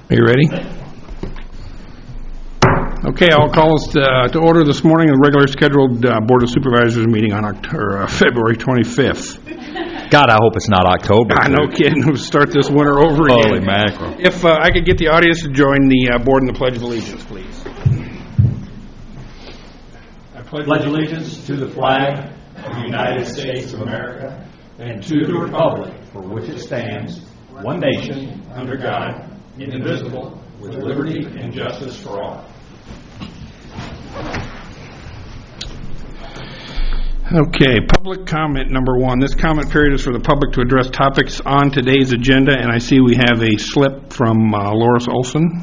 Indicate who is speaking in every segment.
Speaker 1: Are you ready? Okay, I'll call us to order this morning the regular scheduled Board of Supervisors meeting on February 25th.
Speaker 2: God, I hope it's not October.
Speaker 1: No kidding. We'll start this winter over again.
Speaker 2: Holy mackerel.
Speaker 1: If I could get the audience to join the board in the Pledge of Allegiance, please.
Speaker 3: I pledge allegiance to the flag of the United States of America and to the republic for which it stands, one nation, under God, indivisible, with liberty and justice for all.
Speaker 1: Okay, public comment number one. This comment period is for the public to address topics on today's agenda, and I see we have a slip from Loris Olson.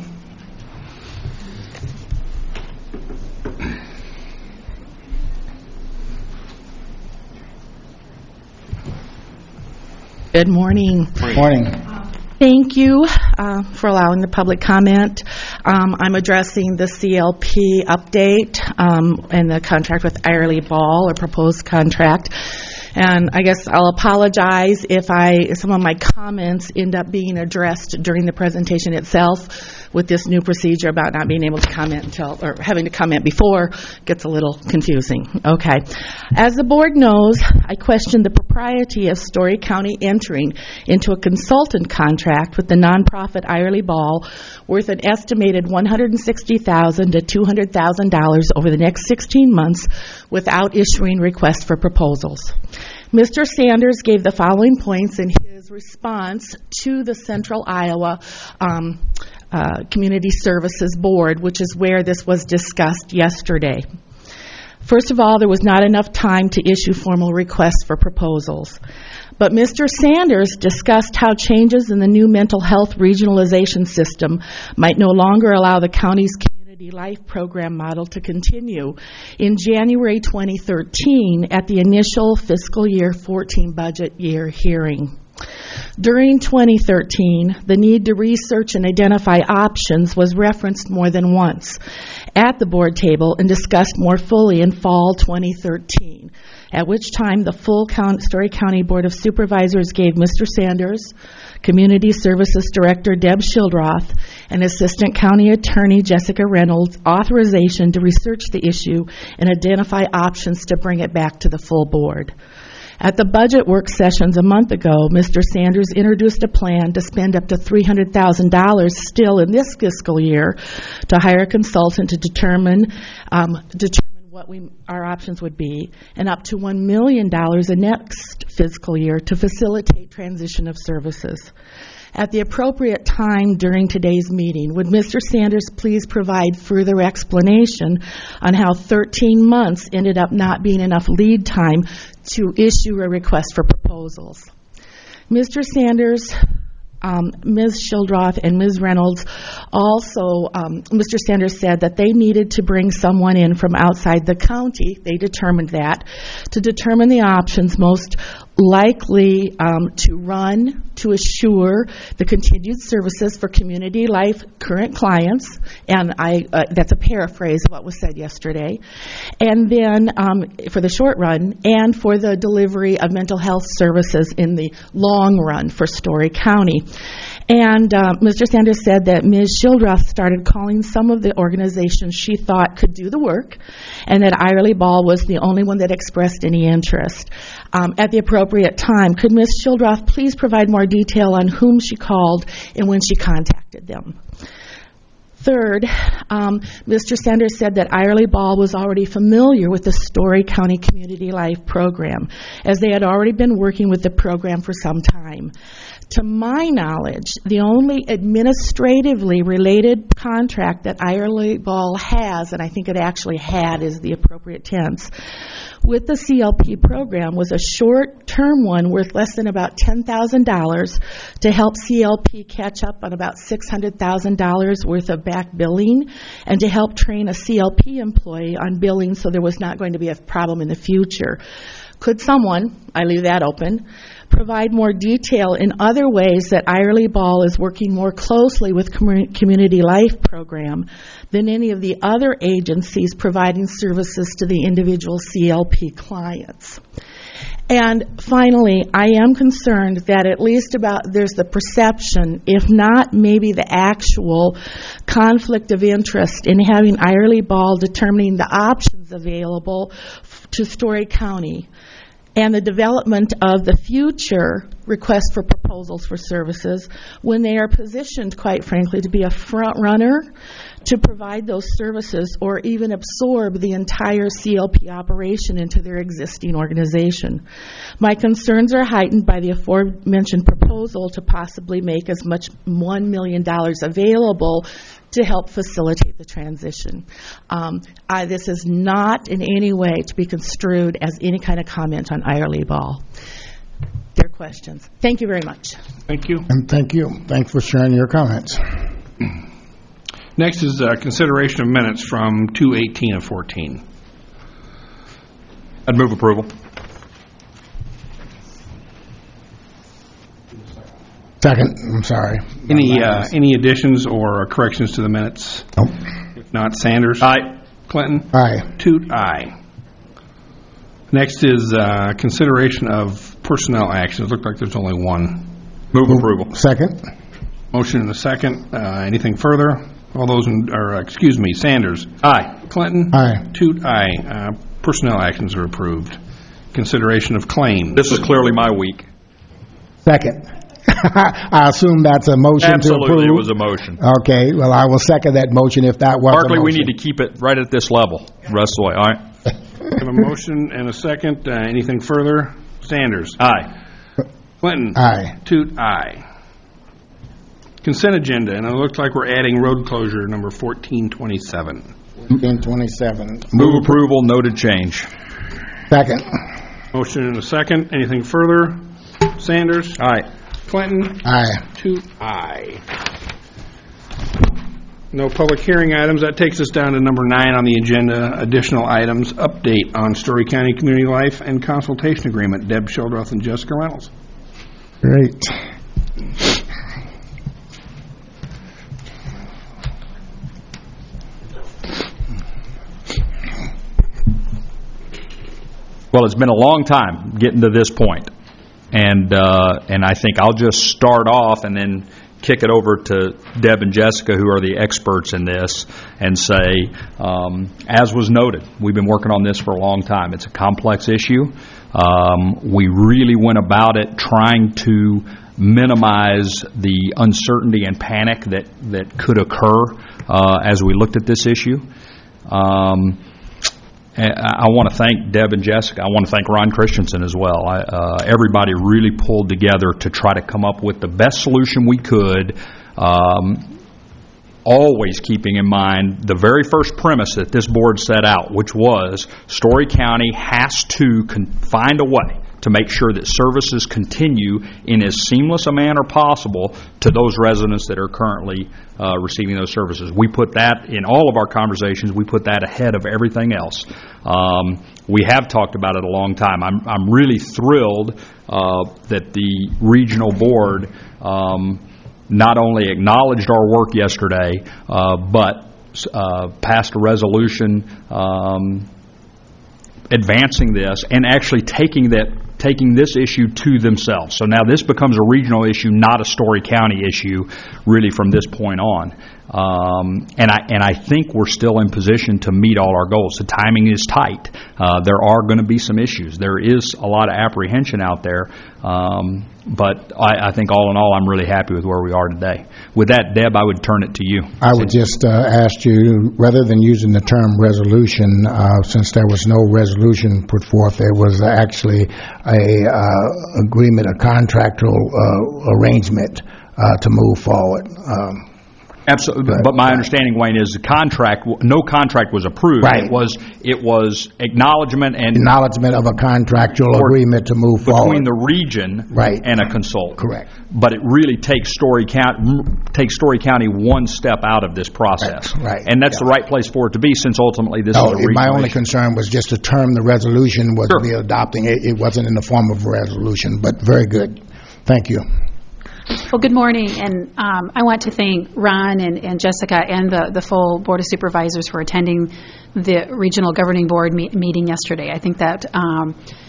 Speaker 4: Good morning.
Speaker 1: Good morning.
Speaker 4: Thank you for allowing the public comment. I'm addressing the CLP update and the contract with Irely Ball, or proposed contract. And I guess I'll apologize if some of my comments end up being addressed during the presentation itself. With this new procedure about not being able to comment or having to comment before, gets a little confusing. Okay. As the board knows, I questioned the propriety of Story County entering into a consultant contract with the nonprofit Irely Ball worth an estimated $160,000 to $200,000 over the next 16 months without issuing requests for proposals. Mr. Sanders gave the following points in his response to the Central Iowa Community Services Board, which is where this was discussed yesterday. First of all, there was not enough time to issue formal requests for proposals. But Mr. Sanders discussed how changes in the new mental health regionalization system might no longer allow the county's Community Life Program model to continue in January 2013 at the initial fiscal year 14 budget year hearing. During 2013, the need to research and identify options was referenced more than once at the board table and discussed more fully in fall 2013, at which time the full Story County Board of Supervisors gave Mr. Sanders, Community Services Director Deb Schildroth, and Assistant County Attorney Jessica Reynolds authorization to research the issue and identify options to bring it back to the full board. At the budget work sessions a month ago, Mr. Sanders introduced a plan to spend up to $300,000 still in this fiscal year to hire a consultant to determine what our options would be, and up to $1 million in next fiscal year to facilitate transition of services. At the appropriate time during today's meeting, would Mr. Sanders please provide further explanation on how 13 months ended up not being enough lead time to issue a request for proposals? Mr. Sanders, Ms. Schildroth, and Ms. Reynolds also, Mr. Sanders said that they needed to bring someone in from outside the county, they determined that, to determine the options most likely to assure the continued services for Community Life current clients, and that's a paraphrase of what was said yesterday, and then for the short run, and for the delivery of mental health services in the long run for Story County. And Mr. Sanders said that Ms. Schildroth started calling some of the organizations she thought could do the work, and that Irely Ball was the only one that expressed any interest. At the appropriate time, could Ms. Schildroth please provide more detail on whom she called and when she contacted them? Third, Mr. Sanders said that Irely Ball was already familiar with the Story County Community Life Program, as they had already been working with the program for some time. To my knowledge, the only administratively related contract that Irely Ball has, and I think it actually had is the appropriate tense, with the CLP program was a short-term one worth less than about $10,000 to help CLP catch up on about $600,000 worth of back billing, and to help train a CLP employee on billing so there was not going to be a problem in the future. Could someone, I leave that open, provide more detail in other ways that Irely Ball is working more closely with Community Life Program than any of the other agencies providing services to the individual CLP clients? And finally, I am concerned that at least there's the perception, if not maybe the actual conflict of interest in having Irely Ball determining the options available to Story County and the development of the future request for proposals for services when they are positioned, quite frankly, to be a front runner to provide those services or even absorb the entire CLP operation into their existing organization. My concerns are heightened by the aforementioned proposal to possibly make as much $1 million available to help facilitate the transition. This is not in any way to be construed as any kind of comment on Irely Ball. Their questions. Thank you very much.
Speaker 1: Thank you.
Speaker 5: And thank you. Thanks for sharing your comments.
Speaker 1: Next is consideration of minutes from 2:18 of 14.
Speaker 2: I'd move approval.
Speaker 5: Second, I'm sorry.
Speaker 1: Any additions or corrections to the minutes?
Speaker 5: Nope.
Speaker 1: If not, Sanders?
Speaker 2: Aye.
Speaker 1: Clinton?
Speaker 5: Aye.
Speaker 1: Toot, aye. Next is consideration of personnel actions. Look like there's only one.
Speaker 2: Move approval.
Speaker 5: Second.
Speaker 1: Motion and a second. Anything further? All those Sanders?
Speaker 2: Aye.
Speaker 1: Clinton?
Speaker 5: Aye.
Speaker 1: Toot, aye. Personnel actions are approved. Consideration of claims.
Speaker 2: This is clearly my week.
Speaker 5: Second. I assume that's a motion to approve.
Speaker 2: Absolutely, it was a motion.
Speaker 5: Okay, well, I will second that motion if that was
Speaker 2: Barkley,
Speaker 5: a motion.
Speaker 2: we need to keep it right at this level the rest of the way, all right?
Speaker 1: We have a motion and a second. Anything further? Sanders?
Speaker 2: Aye.
Speaker 1: Clinton?
Speaker 5: Aye.
Speaker 1: Toot, aye. Consent agenda, and it looks like we're adding road closure number 1427.
Speaker 5: 1427.
Speaker 2: Move approval, noted change.
Speaker 5: Second.
Speaker 1: Motion and a second. Anything further? Sanders?
Speaker 2: Aye.
Speaker 1: Clinton?
Speaker 5: Aye.
Speaker 1: Toot, aye. No public hearing items. That takes us down to number 9 on the agenda, additional items, update on Story County Community Life and Consultation Agreement. Deb Shildroth and Jessica Reynolds.
Speaker 5: Great.
Speaker 2: Well, it's been a long time getting to this point, and I think I'll just start off and then kick it over to Deb and Jessica, who are the experts in this, and say, as was noted, we've been working on this for a long time. It's a complex issue. We really went about it trying to minimize the uncertainty and panic that could occur as we looked at this issue. I want to thank Deb and Jessica. I want to thank Ron Christensen as well. Everybody really pulled together to try to come up with the best solution we could, always keeping in mind the very first premise that this board set out, which was Story County has to find a way to make sure that services continue in as seamless a manner possible to those residents that are currently receiving those services. We put that in all of our conversations. We put that ahead of everything else. We have talked about it a long time. I'm really thrilled that the regional board not only acknowledged our work yesterday, but passed a resolution advancing this and actually taking this issue to themselves. So now this becomes a regional issue, not a Story County issue, really from this point on. And I think we're still in position to meet all our goals. The timing is tight. There are going to be some issues. There is a lot of apprehension out there. But I think all in all, I'm really happy with where we are today. With that, Deb, I would turn it to you.
Speaker 5: I would just ask you, rather than using the term resolution, since there was no resolution put forth, there was actually a agreement, a contractual arrangement to move forward.
Speaker 2: Absolutely, but my understanding, Wayne, is no contract was approved.
Speaker 5: Right.
Speaker 2: It was acknowledgement
Speaker 5: of a contractual agreement to move forward
Speaker 2: between the region and a consultant.
Speaker 5: Correct.
Speaker 2: But it really takes Story County one step out of this process.
Speaker 5: That's right.
Speaker 2: And that's the right place for it to be, since ultimately this is a regional
Speaker 5: My only
Speaker 2: issue.
Speaker 5: concern was just the term the resolution was
Speaker 2: Sure.
Speaker 5: be adopting. It wasn't in the form of a resolution, but very good. Thank you.
Speaker 6: Well, good morning, and I want to thank Ron and Jessica and the full Board of Supervisors for attending the Regional Governing Board meeting yesterday. I think that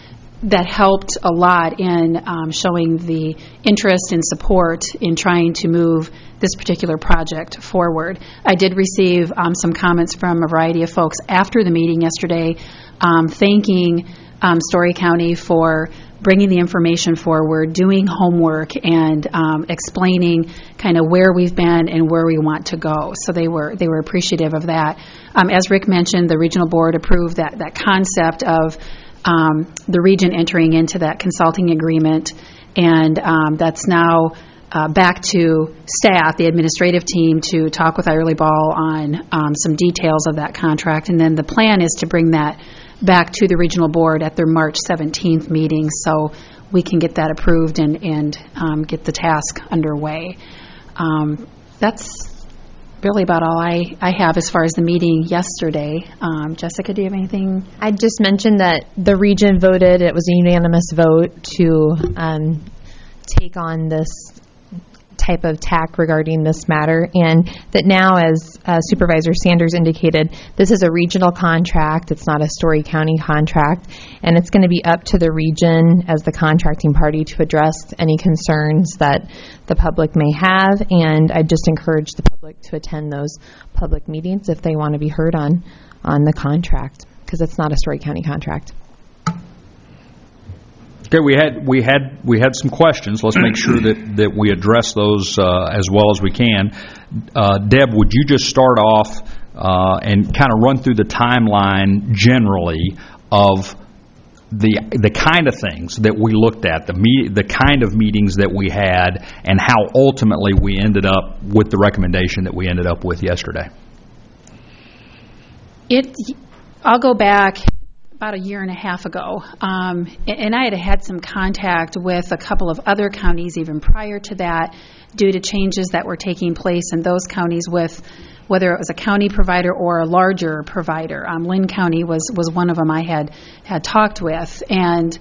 Speaker 6: that helped a lot in showing the interest and support in trying to move this particular project forward. I did receive some comments from a variety of folks after the meeting yesterday, thanking Story County for bringing the information forward, doing homework, and explaining kind of where we've been and where we want to go. So they were appreciative of that. As Rick mentioned, the regional board approved that concept of the region entering into that consulting agreement, and that's now back to staff, the administrative team, to talk with Irely Ball on some details of that contract. And then the plan is to bring that back to the regional board at their March 17th meeting so we can get that approved and get the task underway. That's really about all I have as far as the meeting yesterday. Jessica, do you have anything?
Speaker 7: I just mentioned that the region voted, it was a unanimous vote to take on this type of tack regarding this matter, and that now, as Supervisor Sanders indicated, this is a regional contract. It's not a Story County contract, and it's going to be up to the region as the contracting party to address any concerns that the public may have, and I just encourage the public to attend those public meetings if they want to be heard on the contract, because it's not a Story County contract.
Speaker 2: Okay, we had some questions. Let's make sure that we address those as well as we can. Deb, would you just start off and kind of run through the timeline generally of the kind of things that we looked at, the kind of meetings that we had, and how ultimately we ended up with the recommendation that we ended up with yesterday?
Speaker 6: I'll go back about a year and a half ago, and I had some contact with a couple of other counties even prior to that due to changes that were taking place in those counties with whether it was a county provider or a larger provider. Lynn County was one of them I had talked with, and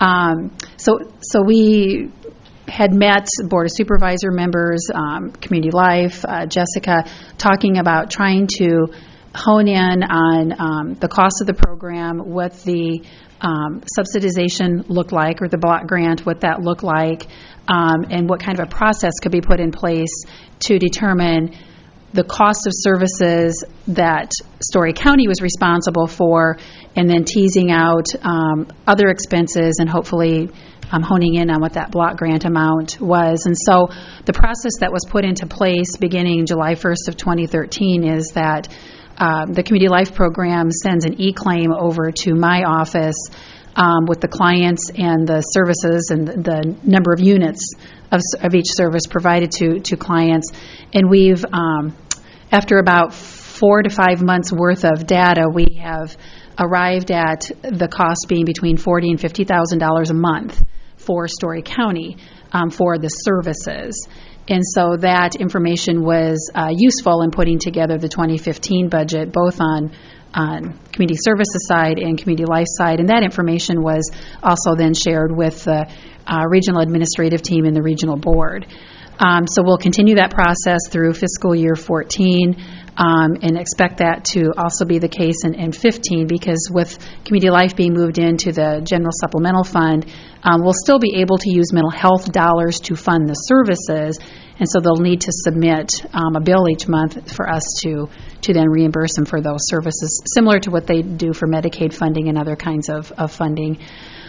Speaker 6: so we had met Board of Supervisor members, Community Life, Jessica, talking about trying to hone in on the cost of the program, what the subsidization looked like, or the block grant, what that looked like, and what kind of a process could be put in place to determine the cost of services that Story County was responsible for, and then teasing out other expenses and hopefully honing in on what that block grant amount was. And so the process that was put into place beginning July 1st of 2013 is that the Community Life Program sends an e-claim over to my office with the clients and the services and the number of units of each service provided to clients. And we've, after about 4 to 5 months worth of data, we have arrived at the cost being between $40,000 and $50,000 a month for Story County for the services. And so that information was useful in putting together the 2015 budget, both on community services side and community life side. And that information was also then shared with the regional administrative team and the regional board. So we'll continue that process through fiscal year 14 and expect that to also be the case in 15, because with community life being moved into the general supplemental fund, we'll still be able to use mental health dollars to fund the services, and so they'll need to submit a bill each month for us to then reimburse them for those services, similar to what they do for Medicaid funding and other kinds of funding.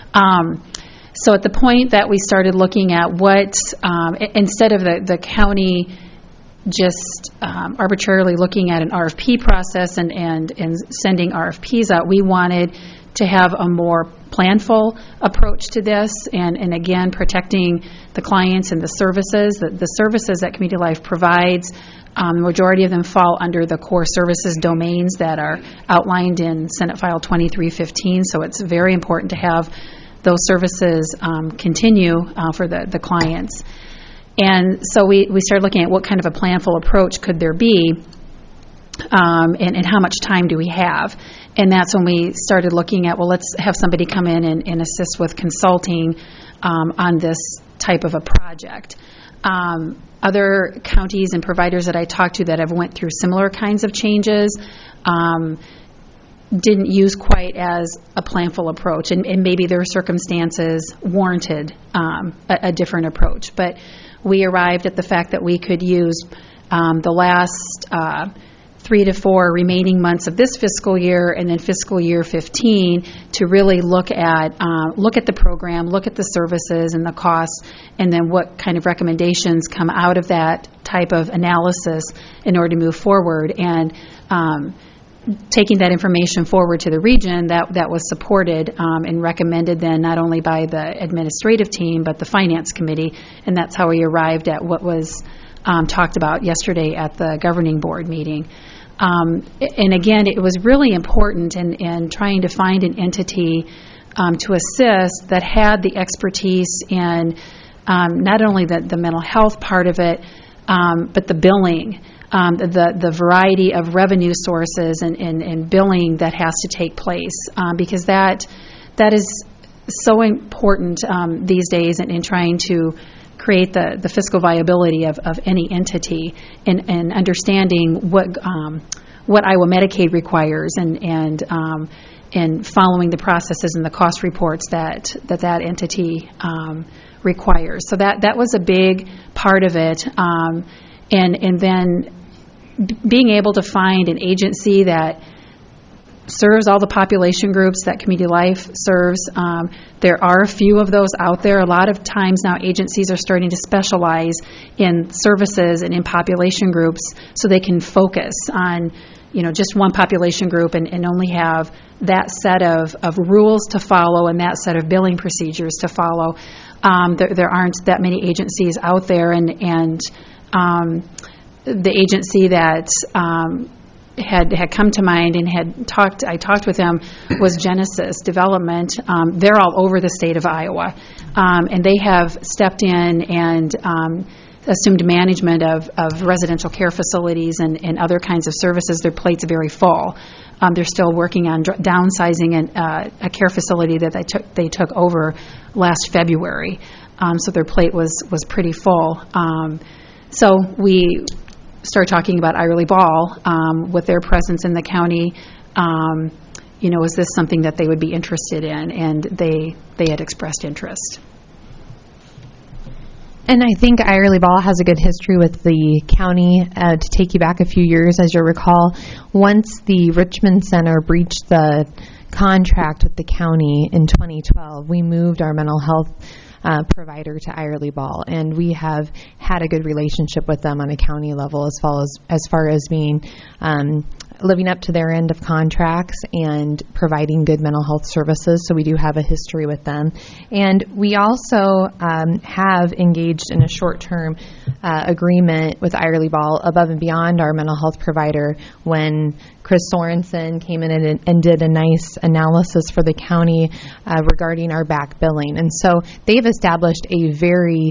Speaker 6: So at the point that we started looking at what, instead of the county just arbitrarily looking at an RFP process and sending RFPs out, we wanted to have a more planful approach to this, and again, protecting the clients and the services. The services that Community Life provides, the majority of them fall under the core services domains that are outlined in Senate File 2315, so it's very important to have those services continue for the clients. And so we started looking at what kind of a planful approach could there be, and how much time do we have. And that's when we started looking at, well, let's have somebody come in and assist with consulting on this type of a project. Other counties and providers that I talked to that have went through similar kinds of changes, didn't use quite as a planful approach, and maybe their circumstances warranted a different approach. But we arrived at the fact that we could use the last 3 to 4 remaining months of this fiscal year and then fiscal year 15 to really look at the program, look at the services and the costs, and then what kind of recommendations come out of that type of analysis in order to move forward. And taking that information forward to the region, that was supported and recommended then not only by the administrative team but the finance committee, and that's how we arrived at what was talked about yesterday at the governing board meeting. And again, it was really important in trying to find an entity to assist that had the expertise in not only the mental health part of it, but the billing, the variety of revenue sources and billing that has to take place, because that is so important these days in trying to create the fiscal viability of any entity and understanding what Iowa Medicaid requires and following the processes and the cost reports that entity requires. So that was a big part of it, and then being able to find an agency that serves all the population groups that Community Life serves. There are a few of those out there. A lot of times now agencies are starting to specialize in services and in population groups so they can focus on just one population group and only have that set of rules to follow and that set of billing procedures to follow. There aren't that many agencies out there, and the agency that had come to mind and I talked with them was Genesis Development. They're all over the state of Iowa, and they have stepped in and assumed management of residential care facilities and other kinds of services. Their plate's very full. They're still working on downsizing a care facility that they took over last February. So their plate was pretty full. So we started talking about Irely Ball with their presence in the county. Was this something that they would be interested in? And they had expressed interest.
Speaker 7: And I think Irely Ball has a good history with the county. To take you back a few years, as you'll recall, once the Richmond Center breached the contract with the county in 2012, we moved our mental health provider to Irely Ball, and we have had a good relationship with them on a county level as far as being living up to their end of contracts and providing good mental health services. So we do have a history with them, and we also have engaged in a short-term agreement with Irely Ball above and beyond our mental health provider when Chris Sorensen came in and did a nice analysis for the county regarding our back billing. And so they've established a very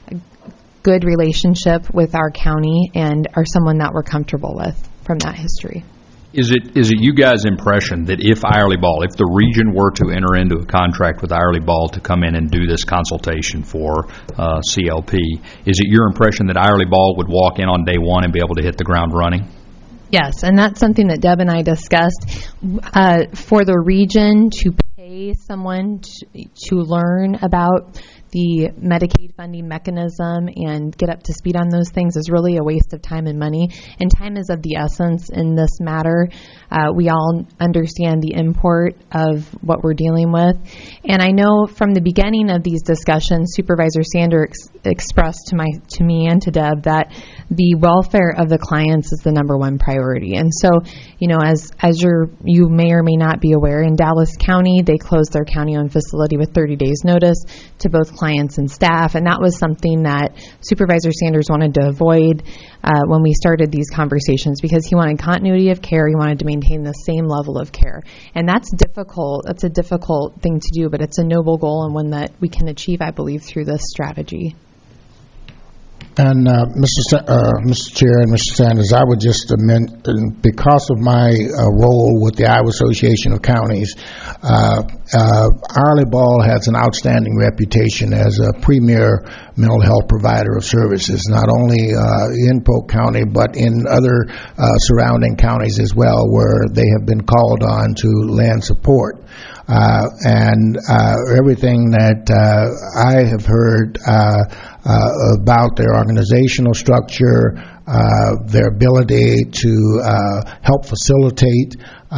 Speaker 7: good relationship with our county and are someone that we're comfortable with from that history.
Speaker 2: Is it you guys' impression that if Irely Ball, if the region were to enter into a contract with Irely Ball to come in and do this consultation for CLP, is it your impression that Irely Ball would walk in on day one and be able to hit the ground running?
Speaker 7: Yes, and that's something that Deb and I discussed. For the region to pay someone to learn about the Medicaid funding mechanism and get up to speed on those things is really a waste of time and money, and time is of the essence in this matter. We all understand the import of what we're dealing with, and I know from the beginning of these discussions, Supervisor Sanders expressed to me and to Deb that the welfare of the clients is the number one priority. And so, as you may or may not be aware, in Dallas County, they closed their county-owned facility with 30 days notice to both clients and staff, and that was something that Supervisor Sanders wanted to avoid when we started these conversations, because he wanted continuity of care. He wanted to maintain the same level of care, and that's difficult. That's a difficult thing to do, but it's a noble goal and one that we can achieve, I believe, through this strategy.
Speaker 5: And Mr. Chair and Mr. Sanders, I would just amend, because of my role with the Iowa Association of Counties, Arley Ball has an outstanding reputation as a premier mental health provider of services, not only in Polk County, but in other surrounding counties as well, where they have been called on to lend support. And everything that I have heard about their organizational structure, their ability to help facilitate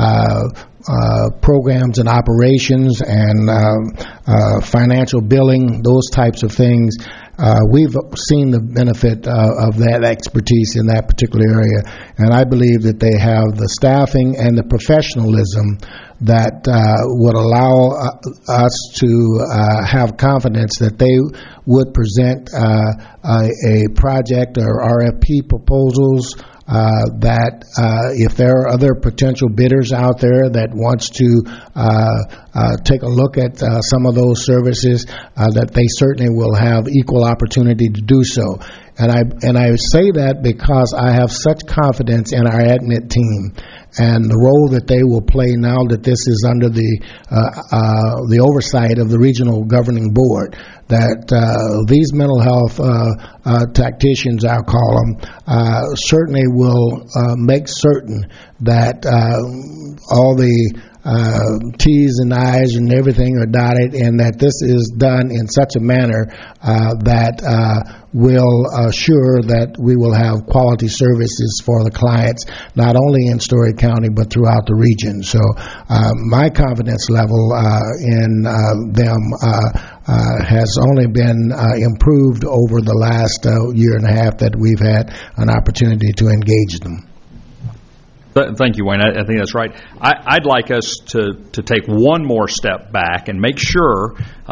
Speaker 5: programs and operations and financial billing, those types of things. We've seen the benefit of that expertise in that particular area, and I believe that they have the staffing and the professionalism that would allow us to have confidence that they would present a project or RFP proposals that if there are other potential bidders out there that wants to take a look at some of those services, that they certainly will have equal opportunity to do so. And I say that because I have such confidence in our admit team and the role that they will play now that this is under the oversight of the regional governing board, that these mental health tacticians, I'll call them, certainly will make certain that all the T's and I's and everything are dotted, and that this is done in such a manner that will assure that we will have quality services for the clients, not only in Story County but throughout the region. So my confidence level in them has only been improved over the last year and a half that we've had an opportunity to engage them.
Speaker 2: Thank you, Wayne. I think that's right. I'd like us to take one more step back and make sure,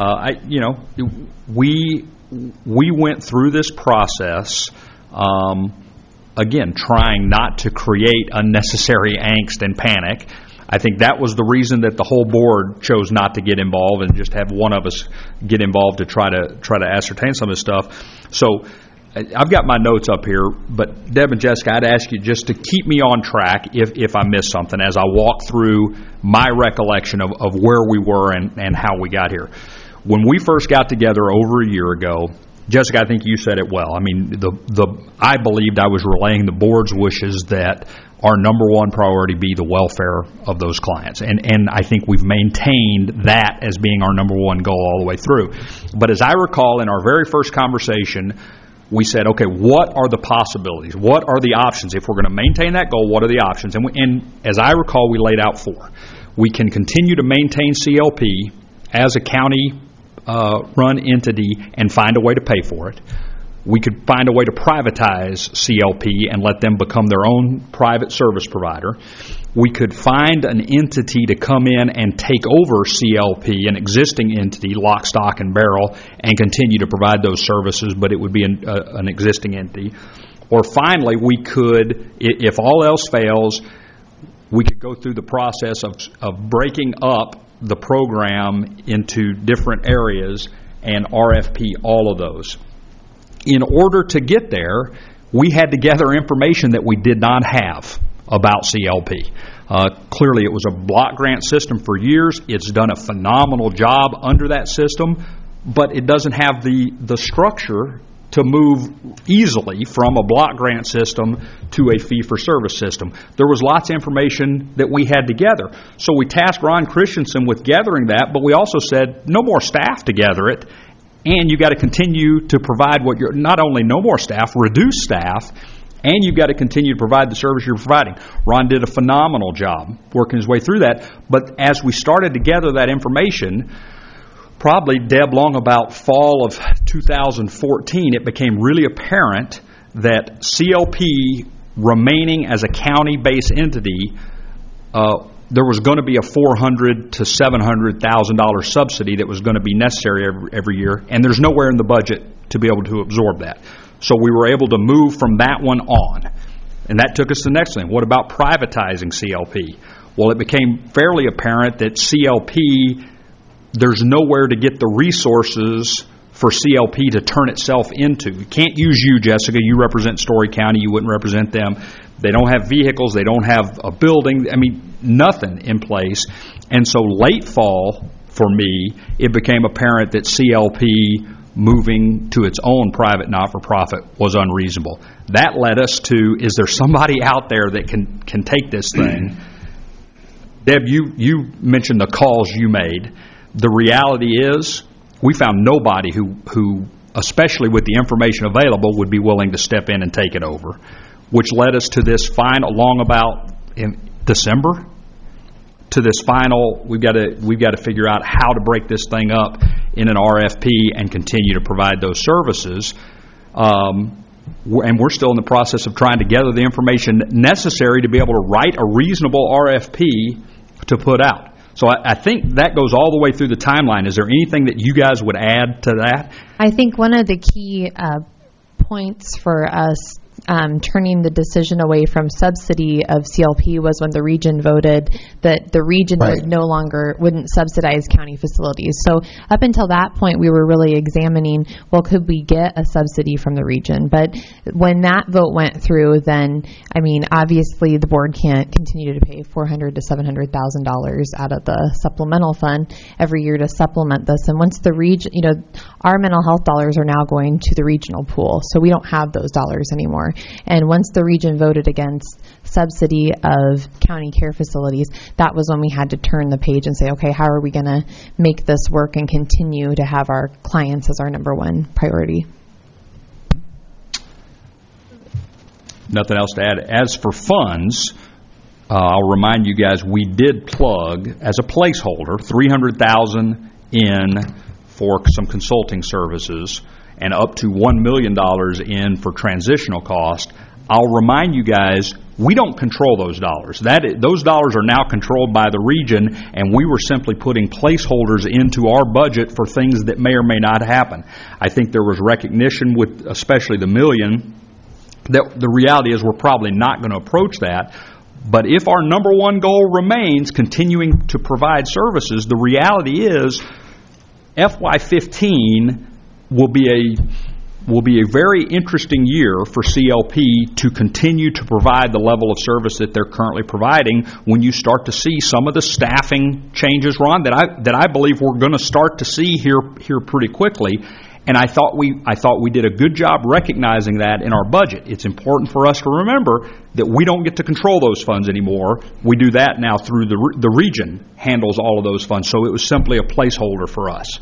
Speaker 2: we went through this process, again, trying not to create unnecessary angst and panic. I think that was the reason that the whole board chose not to get involved and just have one of us get involved to try to ascertain some of this stuff. So I've got my notes up here, but Deb and Jessica, I'd ask you just to keep me on track if I miss something as I walk through my recollection of where we were and how we got here. When we first got together over a year ago, Jessica, I think you said it well. I mean, I believed I was relaying the board's wishes that our number one priority be the welfare of those clients. And I think we've maintained that as being our number one goal all the way through. But as I recall in our very first conversation, we said, okay, what are the possibilities? What are the options? If we're going to maintain that goal, what are the options? And as I recall, we laid out 4. We can continue to maintain CLP as a county-run entity and find a way to pay for it. We could find a way to privatize CLP and let them become their own private service provider. We could find an entity to come in and take over CLP, an existing entity, lock, stock, and barrel, and continue to provide those services, but it would be an existing entity. Or finally, we could, if all else fails, we could go through the process of breaking up the program into different areas and RFP all of those. In order to get there, we had to gather information that we did not have about CLP. Clearly, it was a block grant system for years. It's done a phenomenal job under that system, but it doesn't have the structure to move easily from a block grant system to a fee-for-service system. There was lots of information that we had to gather. So we tasked Ron Christensen with gathering that, but we also said, no more staff to gather it, and you got to continue to provide what you're, not only no more staff, reduce staff, and you've got to continue to provide the service you're providing. Ron did a phenomenal job working his way through that, but as we started to gather that information, probably, Deb, long about fall of 2014, it became really apparent that CLP remaining as a county-based entity, there was going to be a $400,000 to $700,000 subsidy that was going to be necessary every year, and there's nowhere in the budget to be able to absorb that. So we were able to move from that one on. And that took us to the next thing. What about privatizing CLP? Well, it became fairly apparent that CLP, there's nowhere to get the resources for CLP to turn itself into. You can't use you, Jessica. You represent Story County. You wouldn't represent them. They don't have vehicles. They don't have a building. I mean, nothing in place. And so late fall, for me, it became apparent that CLP moving to its own private not-for-profit was unreasonable. That led us to, is there somebody out there that can take this thing? Deb, you mentioned the calls you made. The reality is, we found nobody who, especially with the information available, would be willing to step in and take it over, which led us to this final, along about in December, to this final, we've got to figure out how to break this thing up in an RFP and continue to provide those services. And we're still in the process of trying to gather the information necessary to be able to write a reasonable RFP to put out. So I think that goes all the way through the timeline. Is there anything that you guys would add to that?
Speaker 7: I think one of the key points for us turning the decision away from subsidy of CLP was when the region voted that the region wouldn't subsidize county facilities. So up until that point, we were really examining, well, could we get a subsidy from the region? But when that vote went through, then, I mean, obviously the board can't continue to pay $400,000 to $700,000 out of the supplemental fund every year to supplement this. And once the region, our mental health dollars are now going to the regional pool, so we don't have those dollars anymore. And once the region voted against subsidy of county care facilities, that was when we had to turn the page and say, okay, how are we going to make this work and continue to have our clients as our number one priority?
Speaker 2: Nothing else to add. As for funds, I'll remind you guys, we did plug as a placeholder $300,000 in for some consulting services and up to $1 million in for transitional cost. I'll remind you guys, we don't control those dollars. Those dollars are now controlled by the region, and we were simply putting placeholders into our budget for things that may or may not happen. I think there was recognition with especially the million that the reality is we're probably not going to approach that. But if our number one goal remains continuing to provide services, the reality is FY15 will be a very interesting year for CLP to continue to provide the level of service that they're currently providing when you start to see some of the staffing changes, Ron, that I believe we're going to start to see here pretty quickly. And I thought we did a good job recognizing that in our budget. It's important for us to remember that we don't get to control those funds anymore. We do that now through the region handles all of those funds. So it was simply a placeholder for us.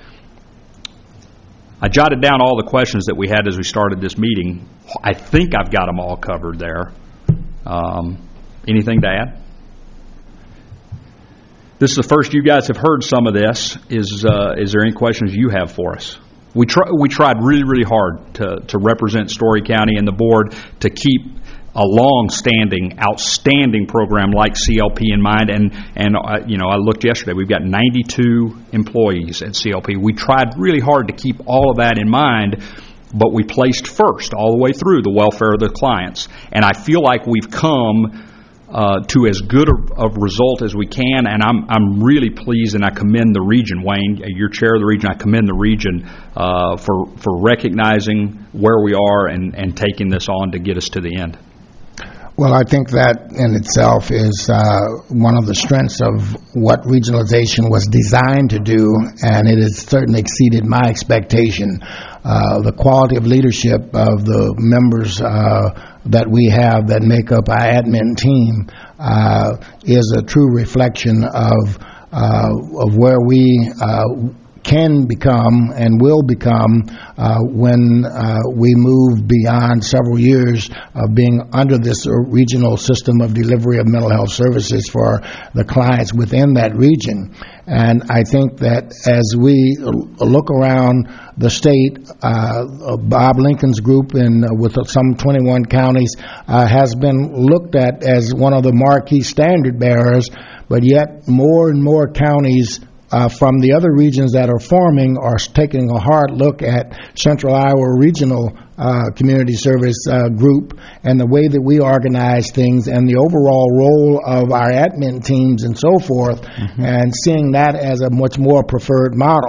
Speaker 2: I jotted down all the questions that we had as we started this meeting. I think I've got them all covered there. Anything to add? This is the first you guys have heard some of this. Is there any questions you have for us? We tried really, really hard to represent Story County and the board to keep a long-standing, outstanding program like CLP in mind. And I looked yesterday. We've got 92 employees at CLP. We tried really hard to keep all of that in mind, but we placed first all the way through the welfare of the clients. And I feel like we've come to as good a result as we can, and I'm really pleased, and I commend the region. Wayne, you're chair of the region. I commend the region for recognizing where we are and taking this on to get us to the end.
Speaker 5: Well, I think that in itself is one of the strengths of what regionalization was designed to do, and it has certainly exceeded my expectation. The quality of leadership of the members that we have that make up our admin team is a true reflection of where we can become and will become when we move beyond several years of being under this regional system of delivery of mental health services for the clients within that region. And I think that as we look around the state, Bob Lincoln's group with some 21 counties has been looked at as one of the marquee standard bearers, but yet more and more counties from the other regions that are forming are taking a hard look at Central Iowa Regional Community Service Group and the way that we organize things and the overall role of our admin teams and so forth, and seeing that as a much more preferred model.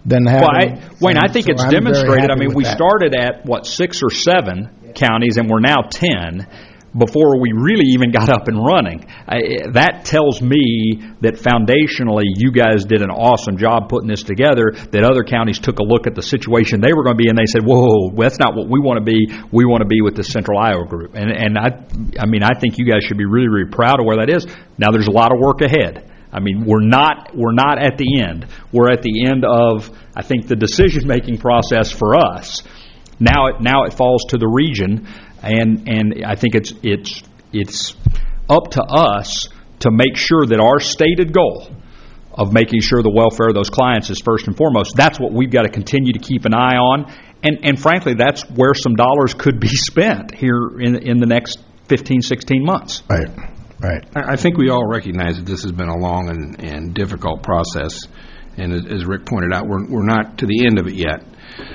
Speaker 5: than having...
Speaker 2: Wayne, I think
Speaker 5: so
Speaker 2: it's
Speaker 5: I'm very
Speaker 2: demonstrated. I
Speaker 5: happy
Speaker 2: mean,
Speaker 5: with
Speaker 2: we
Speaker 5: that.
Speaker 2: started at, 6 or 7 counties, and we're now 10 before we really even got up and running. That tells me that foundationally you guys did an awesome job putting this together, that other counties took a look at the situation they were going to be and they said, whoa, that's not what we want to be. We want to be with the Central Iowa group. And I think you guys should be really, really proud of where that is. Now there's a lot of work ahead. I mean, we're not at the end. We're at the end of, I think, the decision-making process for us. Now it falls to the region. And I think it's up to us to make sure that our stated goal of making sure the welfare of those clients is first and foremost. That's what we've got to continue to keep an eye on. And frankly, that's where some dollars could be spent here in the next 15, 16 months.
Speaker 5: Right.
Speaker 1: I think we all recognize that this has been a long and difficult process. And as Rick pointed out, we're not to the end of it yet.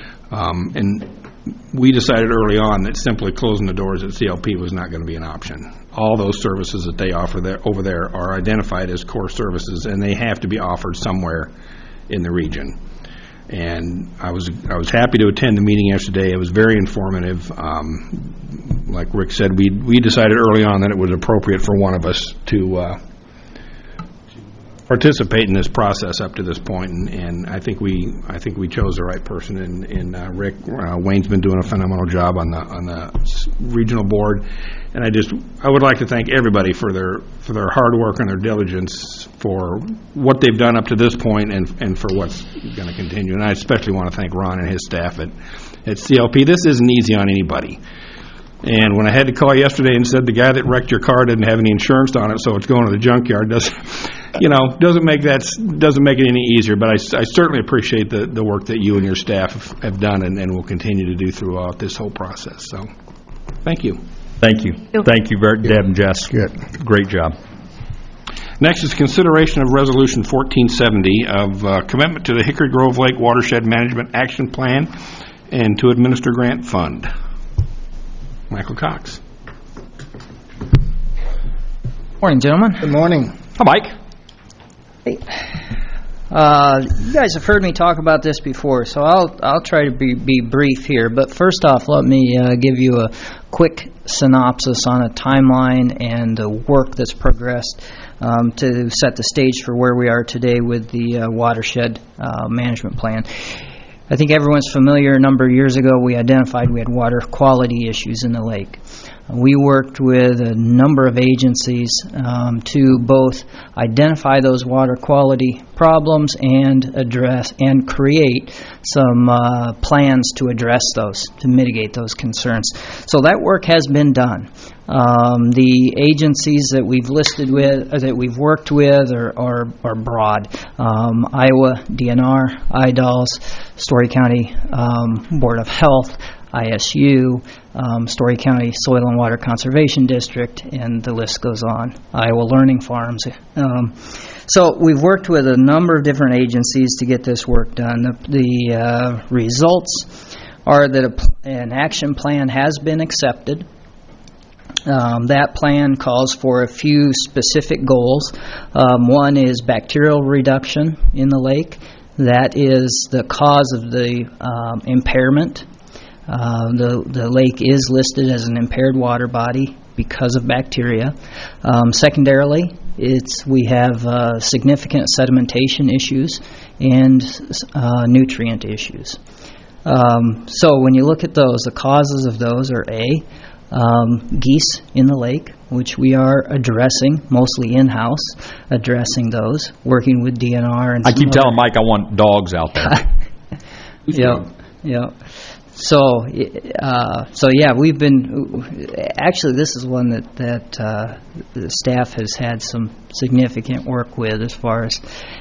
Speaker 1: And we decided early on that simply closing the doors at CLP was not going to be an option. All those services that they offer over there are identified as core services, and they have to be offered somewhere in the region. And I was happy to attend the meeting yesterday. It was very informative. Like Rick said, we decided early on that it was appropriate for one of us to participate in this process up to this point, and I think we chose the right person in Rick. Wayne's been doing a phenomenal job on the regional board, and I would like to thank everybody for their hard work and their diligence for what they've done up to this point and for what's going to continue. And I especially want to thank Ron and his staff at CLP. This isn't easy on anybody. And when I had to call yesterday and said the guy that wrecked your car didn't have any insurance on it, so it's going to the junkyard, doesn't make it any easier. But I certainly appreciate the work that you and your staff have done and will continue to do throughout this whole process. So, thank you.
Speaker 2: Thank you, Deb and Jess.
Speaker 5: Good.
Speaker 2: Great job.
Speaker 1: Next is consideration of Resolution 1470 of commitment to the Hickory Grove Lake Watershed Management Action Plan and to administer grant fund. Michael Cox.
Speaker 8: Morning, gentlemen.
Speaker 5: Good morning.
Speaker 2: Hi, Mike.
Speaker 8: Hey. You guys have heard me talk about this before, so I'll try to be brief here. But first off, let me give you a quick synopsis on a timeline and the work that's progressed to set the stage for where we are today with the watershed management plan. I think everyone's familiar. A number of years ago, we identified we had water quality issues in the lake. We worked with a number of agencies to both identify those water quality problems and address and create some plans to address those, to mitigate those concerns. So that work has been done. The agencies that we've listed with, that we've worked with, are broad. Iowa DNR, IDALS, Story County Board of Health, ISU, Story County Soil and Water Conservation District, and the list goes on. Iowa Learning Farms. So we've worked with a number of different agencies to get this work done. The results are that an action plan has been accepted. That plan calls for a few specific goals. One is bacterial reduction in the lake. That is the cause of the impairment. The lake is listed as an impaired water body because of bacteria. Secondarily, we have significant sedimentation issues and nutrient issues. So when you look at those, the causes of those are geese in the lake, which we are addressing, mostly in-house, addressing those, working with DNR. And
Speaker 2: I keep telling Mike I want dogs out there.
Speaker 8: Yeah. So yeah, we've been, actually this is one that the staff has had some significant work with as far as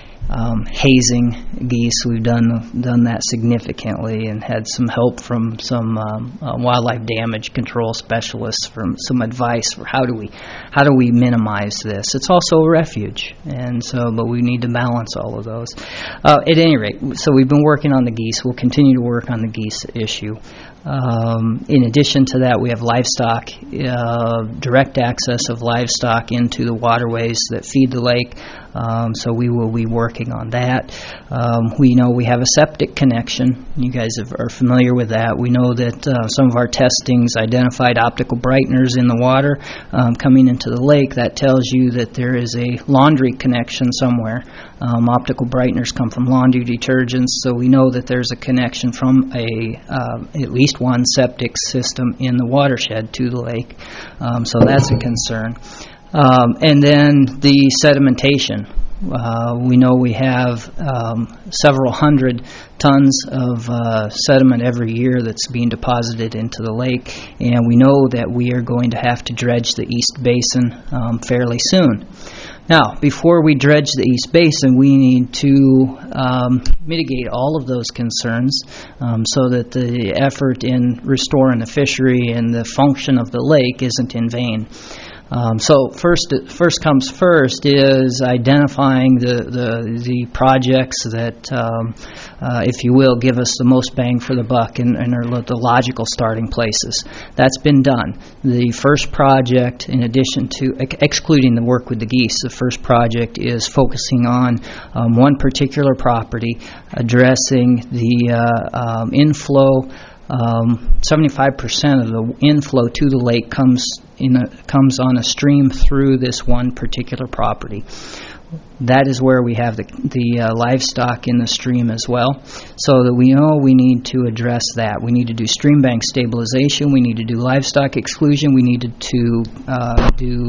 Speaker 8: hazing geese. We've done that significantly and had some help from some wildlife damage control specialists, from some advice for how do we minimize this. It's also a refuge, and so but we need to balance all of those. At any rate, so we've been working on the geese. We'll continue to work on the geese issue. In addition to that, we have livestock, direct access of livestock into the waterways that feed the lake, so we will be working on that. We know we have a septic connection. You guys are familiar with that. We know that some of our testings identified optical brighteners in the water coming into the lake. That tells you that there is a laundry connection somewhere. Optical brighteners come from laundry detergents, so we know that there's a connection from at least one septic system in the watershed to the lake, so that's a concern. And then the sedimentation. We know we have several hundred tons of sediment every year that's being deposited into the lake, and we know that we are going to have to dredge the East Basin fairly soon. Now, before we dredge the East Basin, we need to mitigate all of those concerns so that the effort in restoring the fishery and the function of the lake isn't in vain. So first comes first is identifying the projects that, if you will, give us the most bang for the buck and are the logical starting places. That's been done. The first project, in addition to excluding the work with the geese, the first project is focusing on one particular property, addressing the inflow. 75% of the inflow to the lake comes on a stream through this one particular property. That is where we have the livestock in the stream as well, so that we know we need to address that. We need to do stream bank stabilization. We need to do livestock exclusion. We needed to do,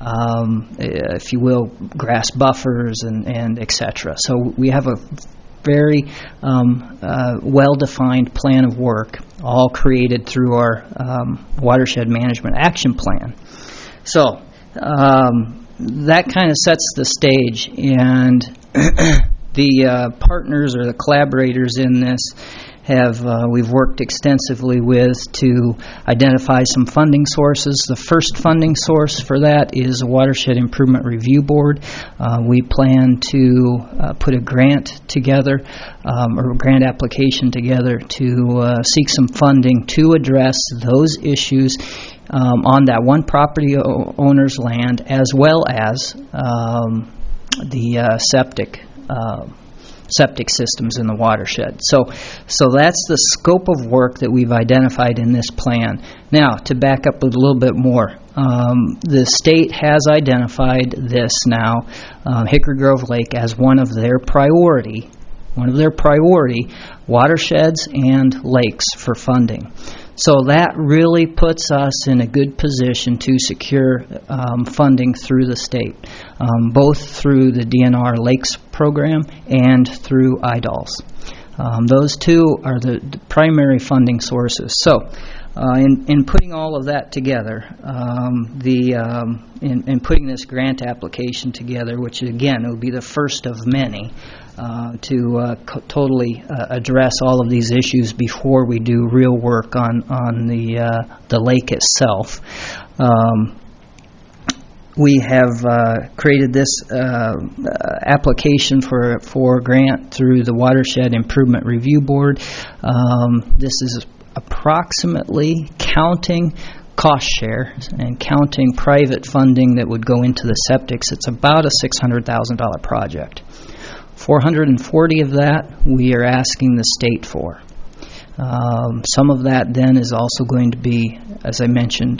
Speaker 8: if you will, grass buffers and et cetera. So we have a very well-defined plan of work, all created through our Watershed Management Action Plan. So that kind of sets the stage, and the partners or the collaborators in this we've worked extensively with to identify some funding sources. The first funding source for that is a Watershed Improvement Review Board. We plan to put a grant together, or a grant application together to seek some funding to address those issues on that one property owner's land, as well as the septic systems in the watershed. So that's the scope of work that we've identified in this plan. Now, to back up a little bit more, the state has identified this now, Hickory Grove Lake, as one of their priority watersheds and lakes for funding. So that really puts us in a good position to secure funding through the state, both through the DNR Lakes program and through IDALS. Those two are the primary funding sources. So in putting all of that together, in putting this grant application together, which again will be the first of many, to totally address all of these issues before we do real work on the lake itself. We have created this application for grant through the Watershed Improvement Review Board. This is approximately, counting cost share and counting private funding that would go into the septics, it's about a $600,000 project. 440 of that we are asking the state for. Some of that then is also going to be, as I mentioned,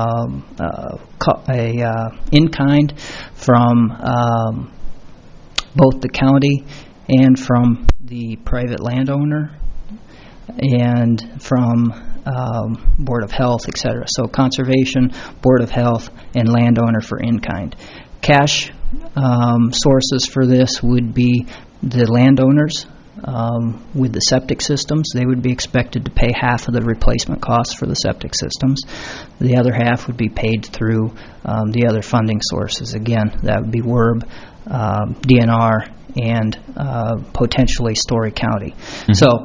Speaker 8: in-kind from both the county and from the private landowner and from Board of Health, etc. So conservation, Board of Health, and landowner for in-kind. Cash sources for this would be the landowners with the septic systems. They would be expected to pay half of the replacement costs for the septic systems. The other half would be paid through the other funding sources. Again, that would be WIRB, DNR, and potentially Story County. Mm-hmm. So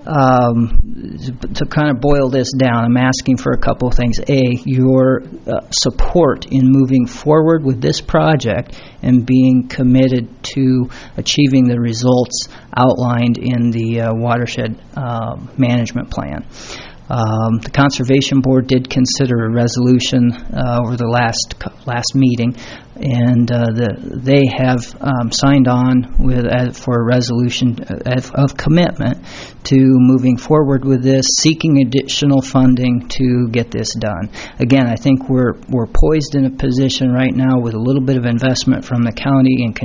Speaker 8: to kind of boil this down, I'm asking for a couple of things. A, your support in moving forward with this project and being committed to achieving the results outlined in the watershed management plan. The Conservation Board did consider a resolution over the last meeting, and they have signed on for a resolution of commitment to moving forward with this, seeking additional funding to get this done. Again, I think we're poised in a position right now with a little bit of investment from the county and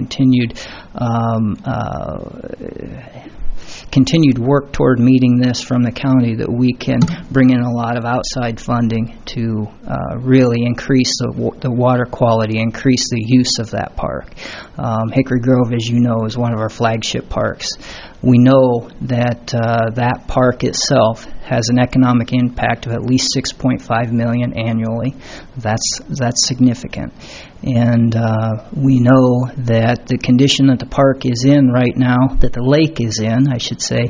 Speaker 8: continued work toward meeting this from the county, that we can bring in a lot of outside funding to really increase the water quality, increase the use of that park. Hickory Grove, as you know, is one of our flagship parks. We know that that park itself has an economic impact of at least $6.5 million annually. That's significant. And we know that the condition that the park is in right now, that the lake is in, I should say,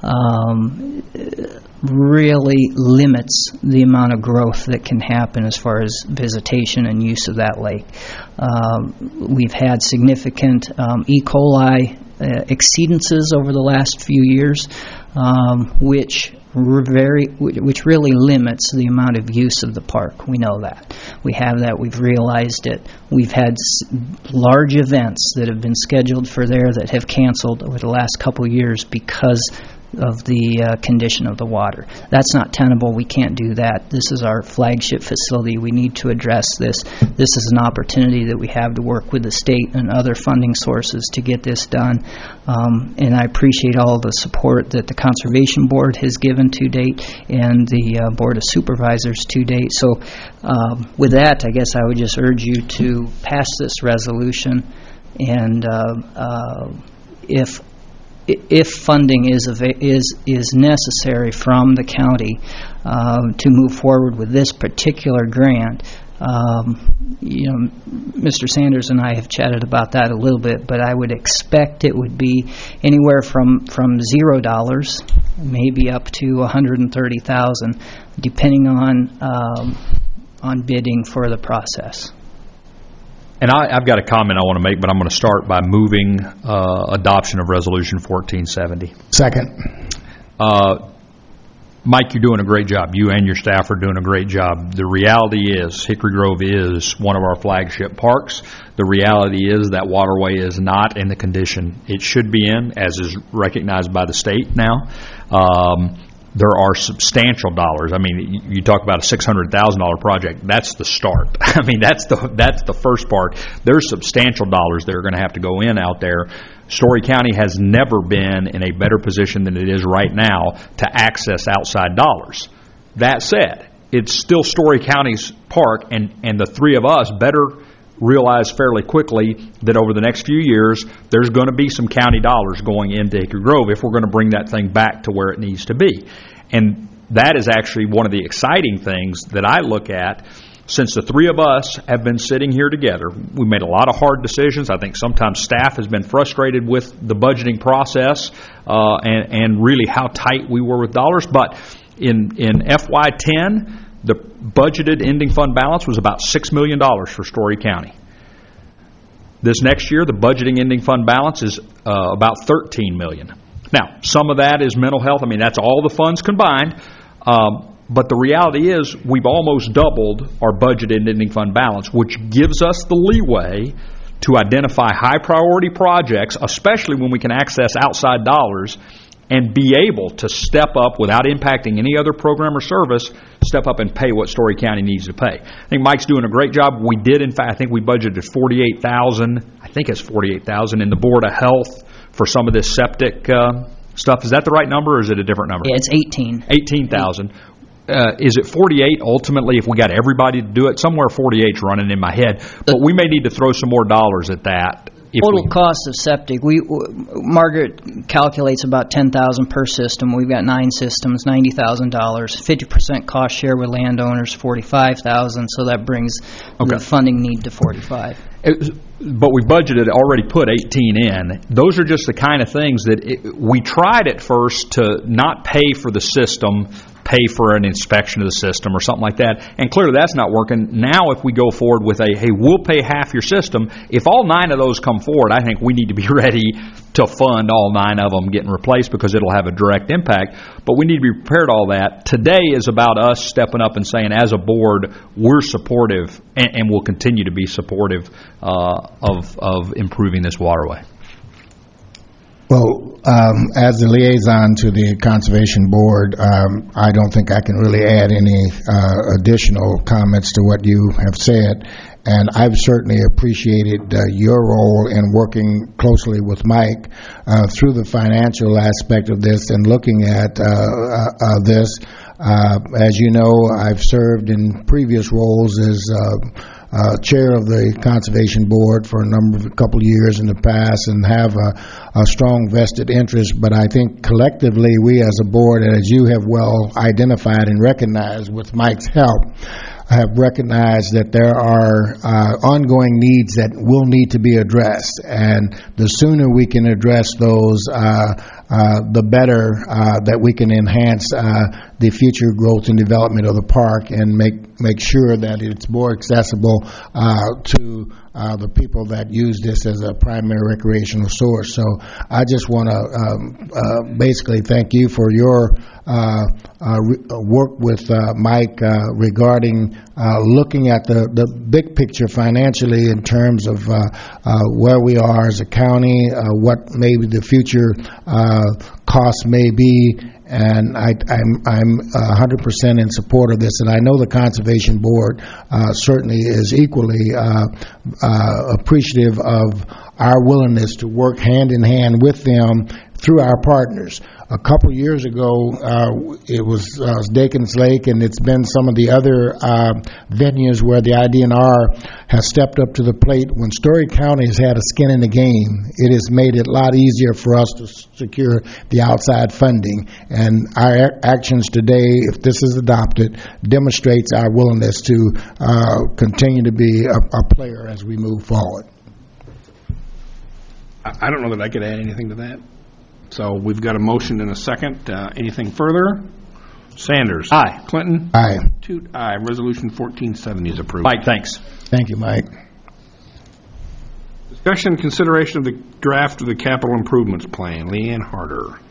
Speaker 8: really limits the amount of growth that can happen as far as visitation and use of that lake. We've had significant E. coli exceedances over the last few years, which really limits the amount of use of the park. We know that. We have that. We've realized it. We've had large events that have been scheduled for there that have canceled over the last couple of years because of the condition of the water. That's not tenable. We can't do that. This is our flagship facility. We need to address this. This is an opportunity that we have to work with the state and other funding sources to get this done. And I appreciate all the support that the Conservation Board has given to date and the Board of Supervisors to date. So with that, I guess I would just urge you to pass this resolution, and if funding is necessary from the county to move forward with this particular grant, Mr. Sanders and I have chatted about that a little bit, but I would expect it would be anywhere from $0, maybe up to $130,000, depending on bidding for the process.
Speaker 2: And I've got a comment I want to make, but I'm going to start by moving adoption of Resolution 1470.
Speaker 5: Second.
Speaker 2: Mike, you're doing a great job. You and your staff are doing a great job. The reality is Hickory Grove is one of our flagship parks. The reality is that waterway is not in the condition it should be in, as is recognized by the state now. There are substantial dollars. I mean, you talk about a $600,000 project. That's the start. I mean, that's the first part. There's substantial dollars that are going to have to go in out there. Story County has never been in a better position than it is right now to access outside dollars. That said, it's still Story County's park, and the three of us better realize fairly quickly that over the next few years, there's going to be some county dollars going into Hickory Grove if we're going to bring that thing back to where it needs to be. And that is actually one of the exciting things that I look at. Since the three of us have been sitting here together, we made a lot of hard decisions. I think sometimes staff has been frustrated with the budgeting process and really how tight we were with dollars. But in FY10, the budgeted ending fund balance was about $6 million for Story County. This next year, the budgeting ending fund balance is about $13 million. Now, some of that is mental health. I mean, that's all the funds combined. But the reality is we've almost doubled our budgeted ending fund balance, which gives us the leeway to identify high-priority projects, especially when we can access outside dollars, and be able to step up without impacting any other program or service, step up and pay what Story County needs to pay. I think Mike's doing a great job. We did, in fact, I think we budgeted $48,000. I think it's $48,000 in the Board of Health for some of this septic stuff. Is that the right number, or is it a different number?
Speaker 8: Yeah, it's 18.
Speaker 2: 18,000. Is it 48 ultimately if we got everybody to do it? Somewhere 48's running in my head. But we may need to throw some more dollars at that.
Speaker 8: Total cost of septic, Margaret calculates about $10,000 per system. We've got 9 systems, $90,000. 50% cost share with landowners, $45,000. So that brings the funding need to $45,000.
Speaker 2: But we budgeted, already put 18 in. Those are just the kind of things that we tried at first to not pay for the system, pay for an inspection of the system or something like that. And clearly that's not working. Now if we go forward with hey, we'll pay half your system, if all 9 of those come forward, I think we need to be ready to fund all 9 of them getting replaced because it'll have a direct impact. But we need to be prepared to all that. Today is about us stepping up and saying, as a board, we're supportive and will continue to be supportive of improving this waterway.
Speaker 5: Well, as the liaison to the Conservation Board, I don't think I can really add any additional comments to what you have said. And I've certainly appreciated your role in working closely with Mike through the financial aspect of this and looking at this. As you know, I've served in previous roles as chair of the Conservation Board for a couple of years in the past and have a strong vested interest. But I think collectively we as a board, as you have well identified and recognized with Mike's help, have recognized that there are ongoing needs that will need to be addressed, and the sooner we can address those, the better that we can enhance the future growth and development of the park and make sure that it's more accessible to the people that use this as a primary recreational source. So I just want to basically thank you for your work with Mike regarding looking at the big picture financially in terms of where we are as a county, what maybe the future costs may be. And I'm 100% in support of this, and I know the Conservation Board certainly is equally appreciative of our willingness to work hand in hand with them through our partners. A couple years ago, it was Dakins Lake, and it's been some of the other venues where the IDNR has stepped up to the plate. When Story County has had a skin in the game, it has made it a lot easier for us to secure the outside funding. And our actions today, if this is adopted, demonstrates our willingness to continue to be a player as we move forward.
Speaker 1: I don't know that I could add anything to that. So we've got a motion and a second. Anything further? Sanders.
Speaker 2: Aye.
Speaker 1: Clinton.
Speaker 5: Aye.
Speaker 1: Toot. Aye. Resolution 1470 is approved.
Speaker 2: Mike, thanks.
Speaker 5: Thank you, Mike.
Speaker 1: Discussion and consideration of the draft of the capital improvements plan. Leanne Harder.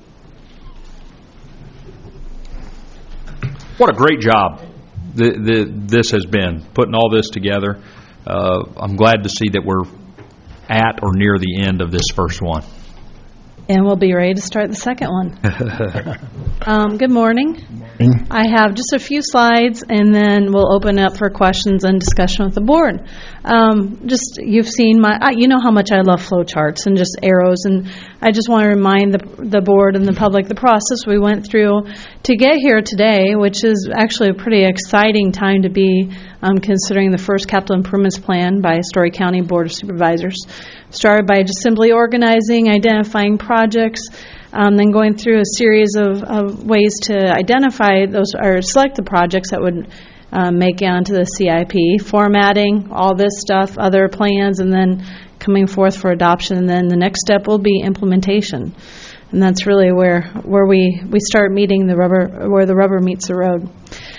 Speaker 2: What a great job this has been, putting all this together. I'm glad to see that we're at or near the end of this first one.
Speaker 9: And we'll be ready to start the second one. Good morning. I have just a few slides, and then we'll open up for questions and discussion with the board. You've seen you know how much I love flow charts and just arrows, and I just want to remind the board and the public the process we went through to get here today, which is actually a pretty exciting time to be considering the first capital improvements plan by Story County Board of Supervisors. Started by just simply organizing, identifying projects, then going through a series of ways to identify those or select the projects that would make it onto the CIP, formatting, all this stuff, other plans, and then coming forth for adoption. And then the next step will be implementation. And that's really where we start meeting where the rubber meets the road.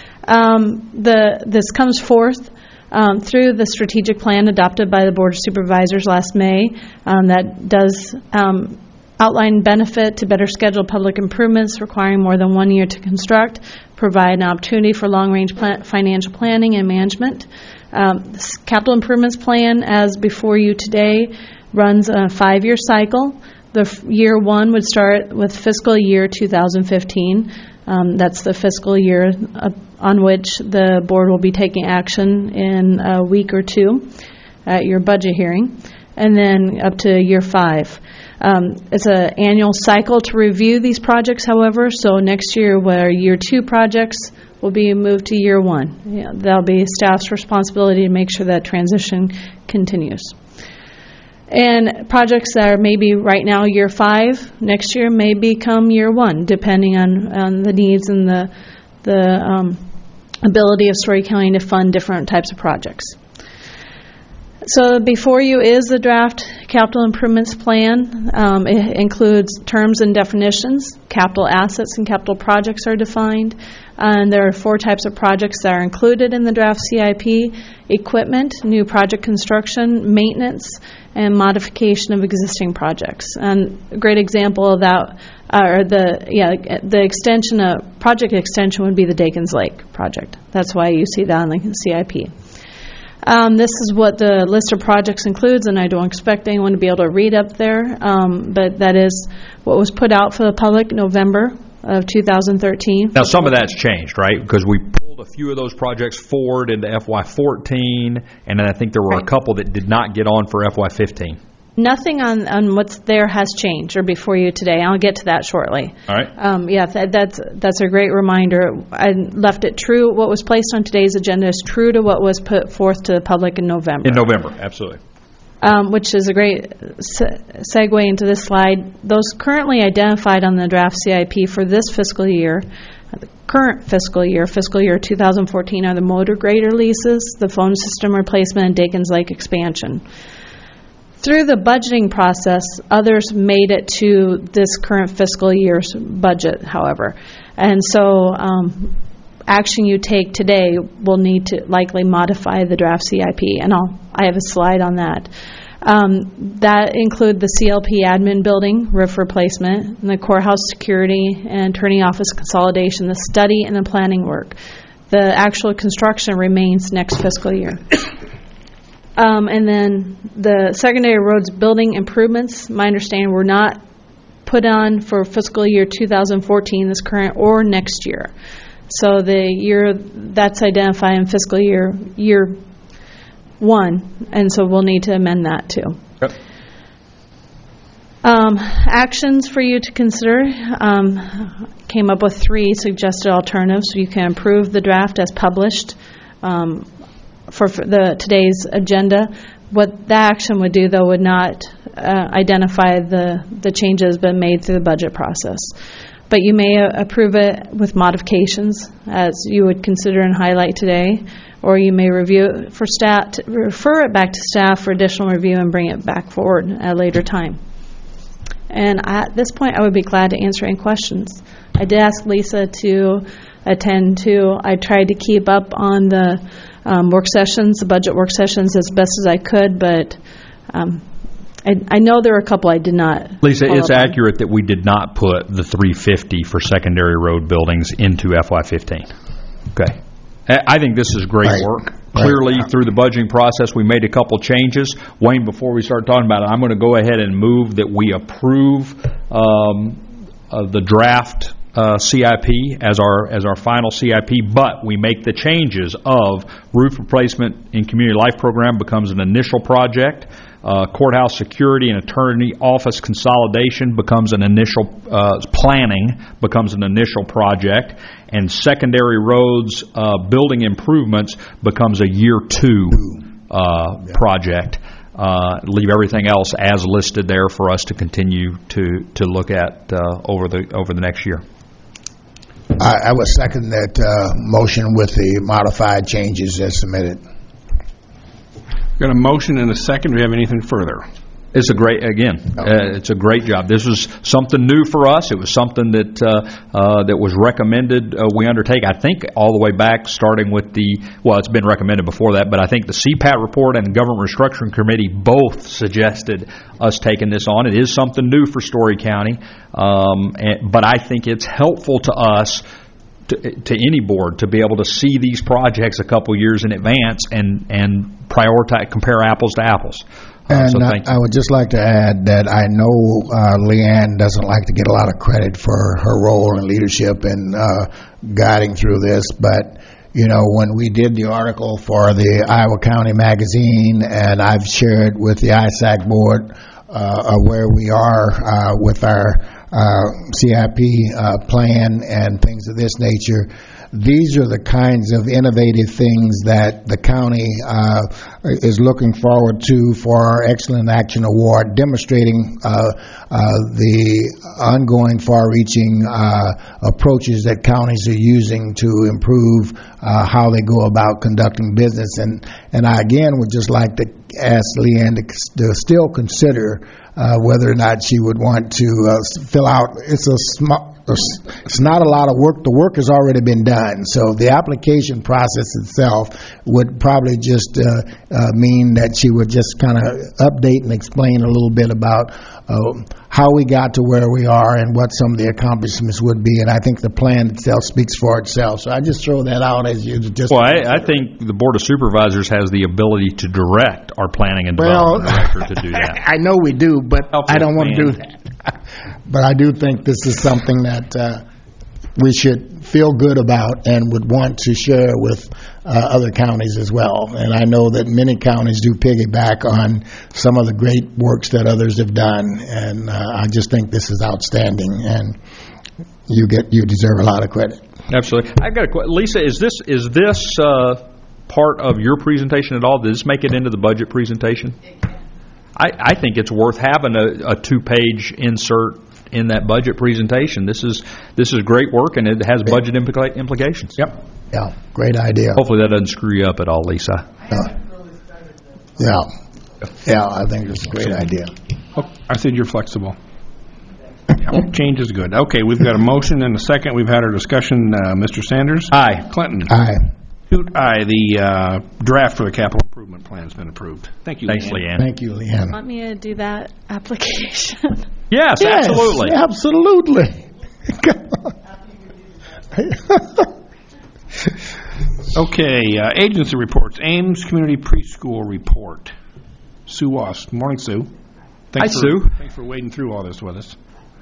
Speaker 9: This comes forth through the strategic plan adopted by the Board of Supervisors last May that does outline benefit to better schedule public improvements requiring more than 1 year to construct, provide an opportunity for long-range financial planning and management. This capital improvements plan, as before you today, runs a 5-year cycle. The year one would start with fiscal year 2015. That's the fiscal year on which the board will be taking action in a week or two at your budget hearing, and then up to year 5. It's an annual cycle to review these projects, however, so next year where year 2 projects will be moved to year 1. That'll be staff's responsibility to make sure that transition continues. And projects that are maybe right now year 5, next year may become year 1, depending on the needs and the ability of Story County to fund different types of projects. So before you is the draft capital improvements plan. It includes terms and definitions. Capital assets and capital projects are defined. And there are 4 types of projects that are included in the draft CIP: equipment, new project construction, maintenance, and modification of existing projects. And a great example of that, the extension, project extension would be the Dakins Lake project. That's why you see that on the CIP. This is what the list of projects includes, and I don't expect anyone to be able to read up there, but that is what was put out for the public November of 2013.
Speaker 2: Now, some of that's changed, right? Because we pulled a few of those projects forward into FY14, and then I think there were a couple that did not get on for FY15.
Speaker 9: Nothing on what's there has changed or before you today. I'll get to that shortly.
Speaker 2: All right.
Speaker 9: That's a great reminder. I left it true. What was placed on today's agenda is true to what was put forth to the public in November.
Speaker 2: In November, absolutely.
Speaker 9: Which is a great segue into this slide. Those currently identified on the draft CIP for this fiscal year, the current fiscal year 2014, are the motor grader leases, the phone system replacement, and Dakins Lake expansion. Through the budgeting process, others made it to this current fiscal year's budget, however. And so action you take today will need to likely modify the draft CIP, and I have a slide on that. That include the CLP admin building, roof replacement, and the courthouse security and attorney office consolidation, the study and the planning work. The actual construction remains next fiscal year. And then the secondary roads building improvements, my understanding, were not put on for fiscal year 2014, this current, or next year. So the year that's identified in fiscal year 1, and so we'll need to amend that too.
Speaker 2: Yep.
Speaker 9: Actions for you to consider. Came up with 3 suggested alternatives. So you can approve the draft as published for today's agenda. What that action would do, though, would not identify the changes been made through the budget process. But you may approve it with modifications, as you would consider and highlight today, or you may review it for staff, refer it back to staff for additional review and bring it back forward at a later time. And at this point, I would be glad to answer any questions. I did ask Lisa to attend too. I tried to keep up on the work sessions, the budget work sessions, as best as I could, but I know there were a couple I did not.
Speaker 2: Lisa, it's accurate that we did not put the $350 for secondary road buildings into FY15. Okay. I think this is great work. Clearly, through the budgeting process, we made a couple changes. Wayne, before we start talking about it, I'm going to go ahead and move that we approve the draft CIP as our final CIP, but we make the changes of roof replacement in community life program becomes an initial project. Courthouse security and attorney office consolidation becomes an initial planning becomes an initial project, and secondary roads building improvements becomes a year 2 project. Leave everything else as listed there for us to continue to look at over the next year.
Speaker 5: I would second that motion with the modified changes as submitted.
Speaker 1: Got a motion and a second. Do we have anything further?
Speaker 2: It's a great, it's a great job. This was something new for us. It was something that was recommended we undertake, I think, all the way back, starting with it's been recommended before that, but I think the CPAT report and the Government Restructuring Committee both suggested us taking this on. It is something new for Story County, but I think it's helpful to us, to any board, to be able to see these projects a couple years in advance and prioritize, compare apples to apples.
Speaker 5: And I would just like to add that I know Leanne doesn't like to get a lot of credit for her role and leadership in guiding through this, but when we did the article for the Iowa County Magazine, and I've shared with the ISAC board where we are with our CIP plan and things of this nature, these are the kinds of innovative things that the county is looking forward to for our Excellent Action Award, demonstrating the ongoing far-reaching approaches that counties are using to improve how they go about conducting business. And I again would just like to ask Leanne to still consider whether or not she would want to fill out. It's not a lot of work. The work has already been done. So the application process itself would probably just mean that she would just kind of update and explain a little bit about how we got to where we are and what some of the accomplishments would be. And I think the plan itself speaks for itself. So I just throw that out as you just...
Speaker 2: Well, I think the Board of Supervisors has the ability to direct our planning and development director to do that.
Speaker 5: I know we do, but I don't want to do that. But I do think this is something that we should feel good about and would want to share with other counties as well. And I know that many counties do piggyback on some of the great works that others have done, and I just think this is outstanding, and you deserve a lot of credit.
Speaker 2: Absolutely. I've got a question. Lisa, is this part of your presentation at all? Did this make it into the budget presentation? I think it's worth having a 2-page insert in that budget presentation. This is great work, and it has budget implications.
Speaker 5: Yep. Yeah, great idea.
Speaker 2: Hopefully that doesn't screw you up at all, Lisa.
Speaker 5: Yeah, I think it's a great idea.
Speaker 1: Oh, I said you're flexible. Change is good. Okay, we've got a motion and a second. We've had our discussion. Mr. Sanders?
Speaker 2: Aye.
Speaker 1: Clinton?
Speaker 5: Aye.
Speaker 1: Hoot, aye. The draft for the capital improvement plan has been approved. Thank you,
Speaker 2: Thanks,
Speaker 1: Leanne.
Speaker 2: Leanne.
Speaker 5: Thank you, Leanne.
Speaker 9: Want me to do that application?
Speaker 2: Yes, absolutely.
Speaker 5: Absolutely.
Speaker 1: Okay, agency reports. Ames Community Preschool Report. Sue Wass. Morning, Sue.
Speaker 2: Sue.
Speaker 1: Thanks for wading through all this with us.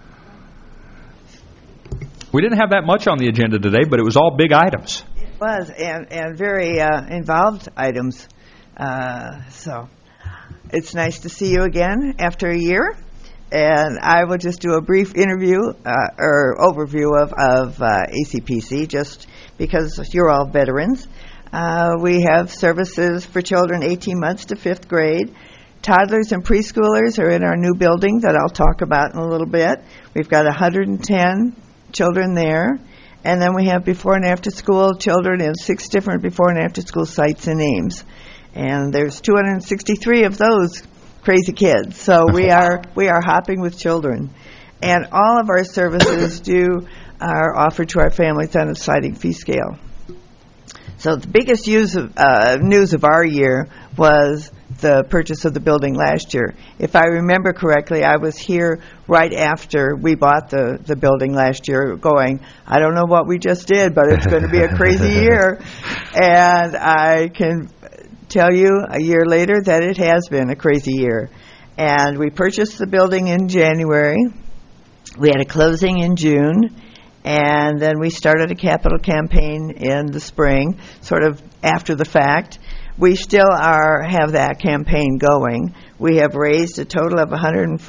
Speaker 2: We didn't have that much on the agenda today, but it was all big items.
Speaker 10: It was, and very involved items. So it's nice to see you again after a year. And I will just do a brief interview or overview of ACPC, just because you're all veterans. We have services for children 18 months to 5th grade. Toddlers and preschoolers are in our new building that I'll talk about in a little bit. We've got 110 children there. And then we have before and after school children in 6 different before and after school sites in Ames. And there's 263 of those crazy kids. So we are hopping with children. And all of our services are offered to our families on a sliding fee scale. So the biggest news of our year was the purchase of the building last year. If I remember correctly, I was here right after we bought the building last year going, I don't know what we just did, but it's going to be a crazy year. And I can tell you a year later that it has been a crazy year. And we purchased the building in January. We had a closing in June. And then we started a capital campaign in the spring, sort of after the fact. We still have that campaign going. We have raised a total of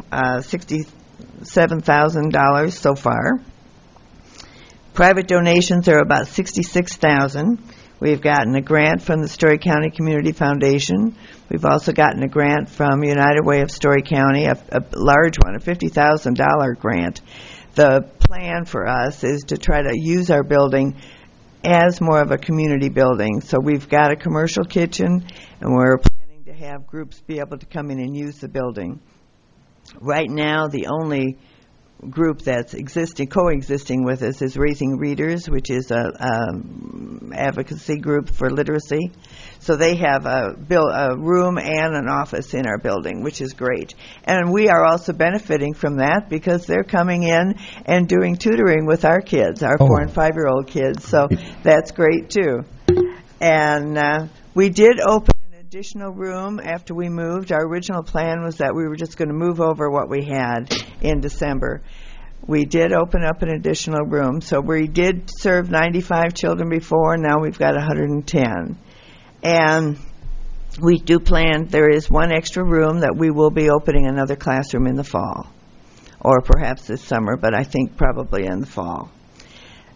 Speaker 10: $167,000 so far. Private donations are about $66,000. We've gotten a grant from the Story County Community Foundation. We've also gotten a grant from United Way of Story County, a large one, a $50,000 grant. The plan for us is to try to use our building as more of a community building. So we've got a commercial kitchen, and we're planning to have groups be able to come in and use the building. Right now, the only group that's coexisting with us is Raising Readers, which is a advocacy group for literacy. So they have a room and an office in our building, which is great. And we are also benefiting from that because they're coming in and doing tutoring with our kids, our 4- and 5-year-old kids. So that's great, too. And we did open an additional room after we moved. Our original plan was that we were just going to move over what we had in December. We did open up an additional room. So we did serve 95 children before. Now we've got 110. And we do plan, there is one extra room that we will be opening another classroom in the fall, or perhaps this summer, but I think probably in the fall.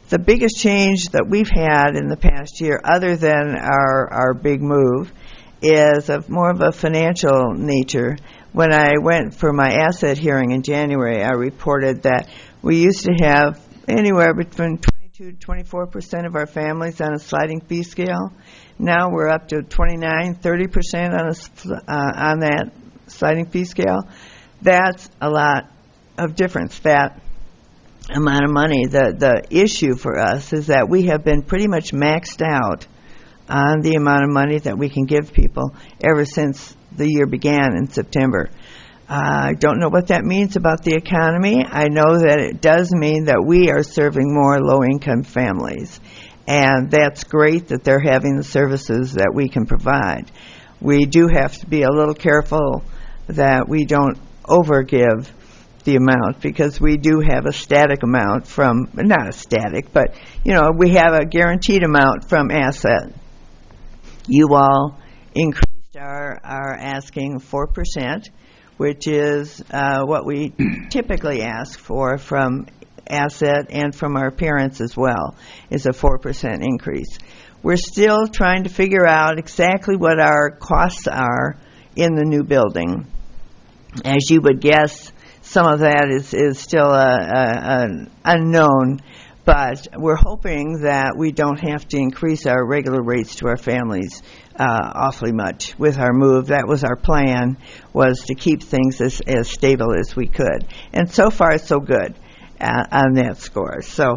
Speaker 10: the biggest change that we've had in the past year, other than our big move, is of more of a financial nature. When I went for my asset hearing in January, I reported that we used to have anywhere between 22 to 24% of our families on a sliding fee scale. Now we're up to 29, 30% on that sliding fee scale. That's a lot of difference, that amount of money. The issue for us is that we have been pretty much maxed out on the amount of money that we can give people ever since the year began in September. I don't know what that means about the economy. I know that it does mean that we are serving more low-income families, and that's great that they're having the services that we can provide. We do have to be a little careful that we don't overgive the amount, because we do have a static amount from, not a static, but, we have a guaranteed amount from asset. You all increased our asking 4%, which is what we typically ask for from asset and from our parents as well, is a 4% increase. We're still trying to figure out exactly what our costs are in the new building. As you would guess, some of that is still an unknown, but we're hoping that we don't have to increase our regular rates to our families awfully much with our move. That was our plan, was to keep things as stable as we could. And so far, so good on that score. So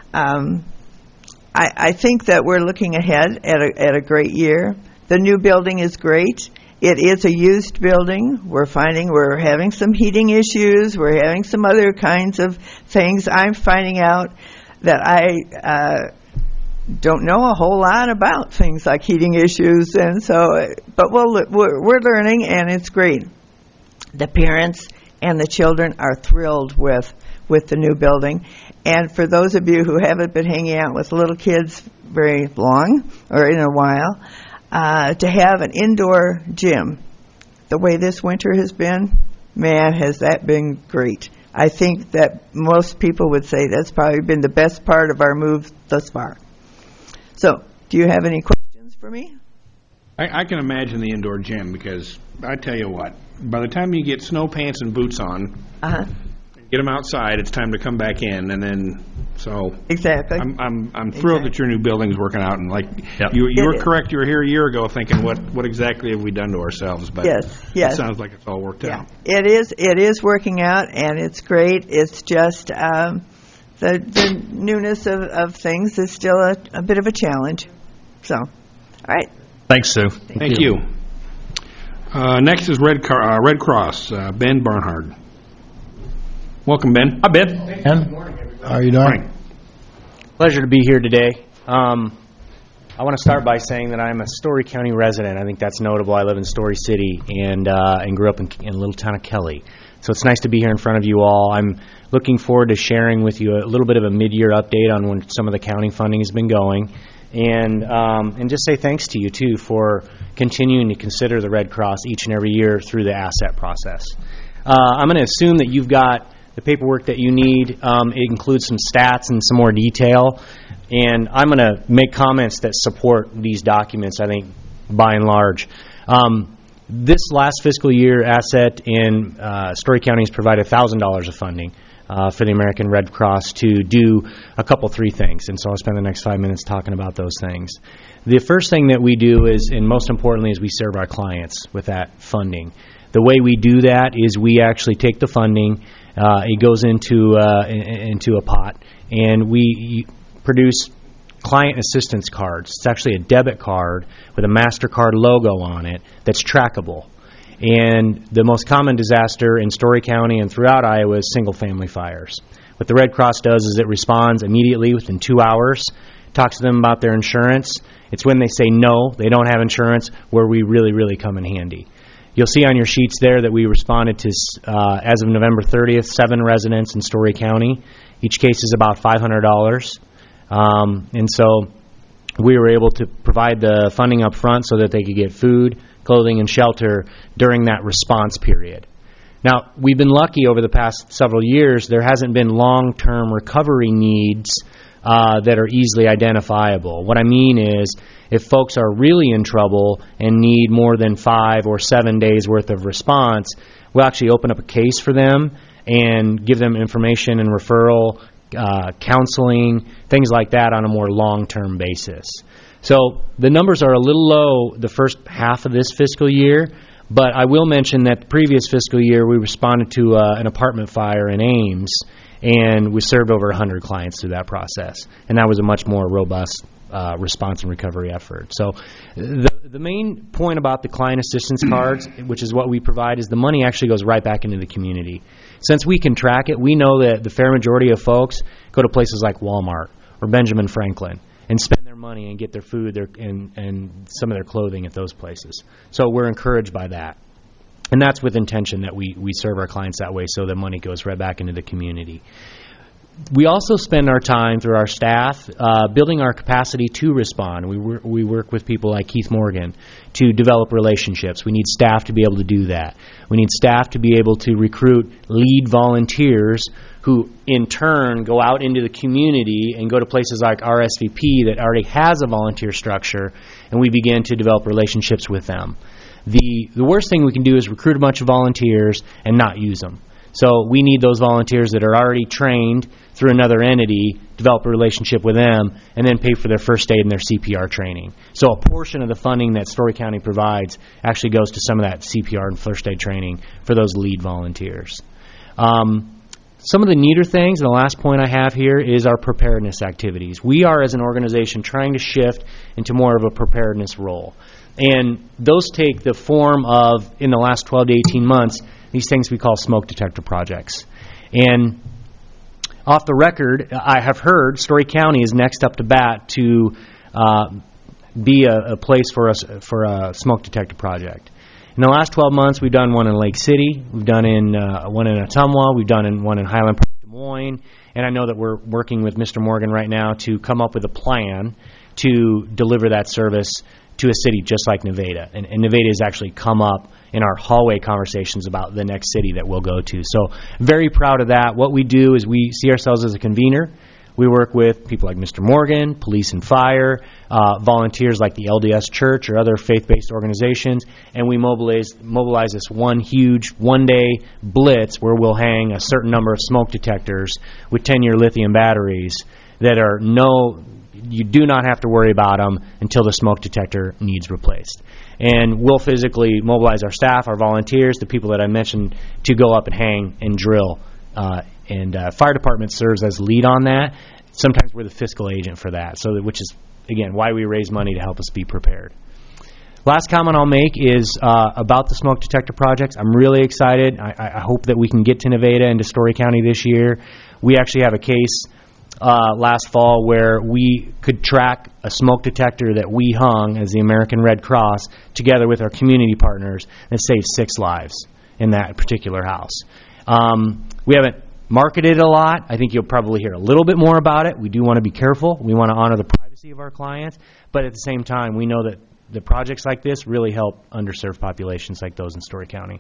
Speaker 10: I think that we're looking ahead at a great year. The new building is great. It is a used building. We're finding we're having some heating issues. We're having some other kinds of things. I'm finding out that I don't know a whole lot about things like heating issues, and so, but we're learning, and it's great. The parents and the children are thrilled with the new building. And for those of you who haven't been hanging out with little kids very long or in a while, to have an indoor gym, the way this winter has been, man, has that been great. I think that most people would say that's probably been the best part of our move thus far. So, do you have any questions for me?
Speaker 1: I can imagine the indoor gym, because I tell you what, by the time you get snow pants and boots on, get them outside, it's time to come back in, and then
Speaker 10: exactly.
Speaker 1: I'm thrilled that your new building's working out, and you were correct. You were here a year ago thinking, what exactly have we done to ourselves? But
Speaker 10: yes,
Speaker 1: it sounds like it's all worked out.
Speaker 10: It is working out, and it's great. It's just the newness of things is still a bit of a challenge. So, all right.
Speaker 2: Thanks, Sue.
Speaker 1: Thank you. Next is Red Cross, Ben Barnhard. Welcome, Ben.
Speaker 2: Hi, Ben.
Speaker 5: Ben, how are you doing?
Speaker 1: Morning.
Speaker 11: Pleasure to be here today. I want to start by saying that I'm a Story County resident. I think that's notable. I live in Story City and grew up in the little town of Kelly. So it's nice to be here in front of you all. I'm looking forward to sharing with you a little bit of a mid-year update on when some of the county funding has been going, and just say thanks to you, too, for continuing to consider the Red Cross each and every year through the asset process. I'm going to assume that you've got the paperwork that you need. It includes some stats and some more detail, and I'm going to make comments that support these documents, I think, by and large. This last fiscal year, Asset in Story County has provided $1,000 of funding for the American Red Cross to do three things, and so I'll spend the next 5 minutes talking about those things. The first thing that we do is, and most importantly, is we serve our clients with that funding. The way we do that is we actually take the funding, it goes into a pot, and we produce client assistance cards. It's actually a debit card with a MasterCard logo on it that's trackable. And the most common disaster in Story County and throughout Iowa is single-family fires. What the Red Cross does is it responds immediately within 2 hours, talks to them about their insurance. It's when they say no, they don't have insurance, where we really, really come in handy. You'll see on your sheets there that we responded to, as of November 30th, 7 residents in Story County. Each case is about $500. And so we were able to provide the funding up front so that they could get food, clothing, and shelter during that response period. Now, we've been lucky over the past several years. There hasn't been long-term recovery needs that are easily identifiable. What I mean is, if folks are really in trouble and need more than 5 or 7 days worth of response, we'll actually open up a case for them and give them information and referral, counseling, things like that on a more long-term basis. So the numbers are a little low the first half of this fiscal year, but I will mention that the previous fiscal year we responded to an apartment fire in Ames, and we served over 100 clients through that process, and that was a much more robust response and recovery effort. So the main point about the client assistance cards, which is what we provide, is the money actually goes right back into the community. Since we can track it, we know that the fair majority of folks go to places like Walmart or Benjamin Franklin and spend their money and get their food and some of their clothing at those places. So we're encouraged by that. And that's with intention that we serve our clients that way, so the money goes right back into the community. We also spend our time through our staff building our capacity to respond. We work with people like Keith Morgan to develop relationships. We need staff to be able to do that. We need staff to be able to recruit lead volunteers who in turn go out into the community and go to places like RSVP that already has a volunteer structure, and we begin to develop relationships with them. The worst thing we can do is recruit a bunch of volunteers and not use them. So we need those volunteers that are already trained through another entity, develop a relationship with them, and then pay for their first aid and their CPR training. So a portion of the funding that Story County provides actually goes to some of that CPR and first aid training for those lead volunteers. Some of the neater things, and the last point I have here, is our preparedness activities. We are, as an organization, trying to shift into more of a preparedness role. And those take the form of, in the last 12 to 18 months, these things we call smoke detector projects. And off the record, I have heard Story County is next up to bat to be a place for a smoke detector project. In the last 12 months, we've done one in Lake City, we've done one in Ottumwa, we've done one in Highland Park, Des Moines, and I know that we're working with Mr. Morgan right now to come up with a plan to deliver that service to a city just like Nevada. And Nevada has actually come up in our hallway conversations about the next city that we'll go to. So very proud of that. What we do is we see ourselves as a convener. We work with people like Mr. Morgan, police and fire, volunteers like the LDS Church or other faith-based organizations, and we mobilize this one huge one-day blitz where we'll hang a certain number of smoke detectors with 10-year lithium batteries that are you do not have to worry about them until the smoke detector needs replaced. And we'll physically mobilize our staff, our volunteers, the people that I mentioned, to go up and hang and drill. Fire department serves as lead on that. Sometimes we're the fiscal agent for that, which is, again, why we raise money to help us be prepared. Last comment I'll make is about the smoke detector projects. I'm really excited. I hope that we can get to Nevada and to Story County this year. We actually have a case last fall where we could track a smoke detector that we hung as the American Red Cross together with our community partners and saved 6 lives in that particular house. We haven't marketed it a lot. I think you'll probably hear a little bit more about it. We do want to be careful. We want to honor the privacy of our clients, but at the same time, we know that the projects like this really help underserved populations like those in Story County.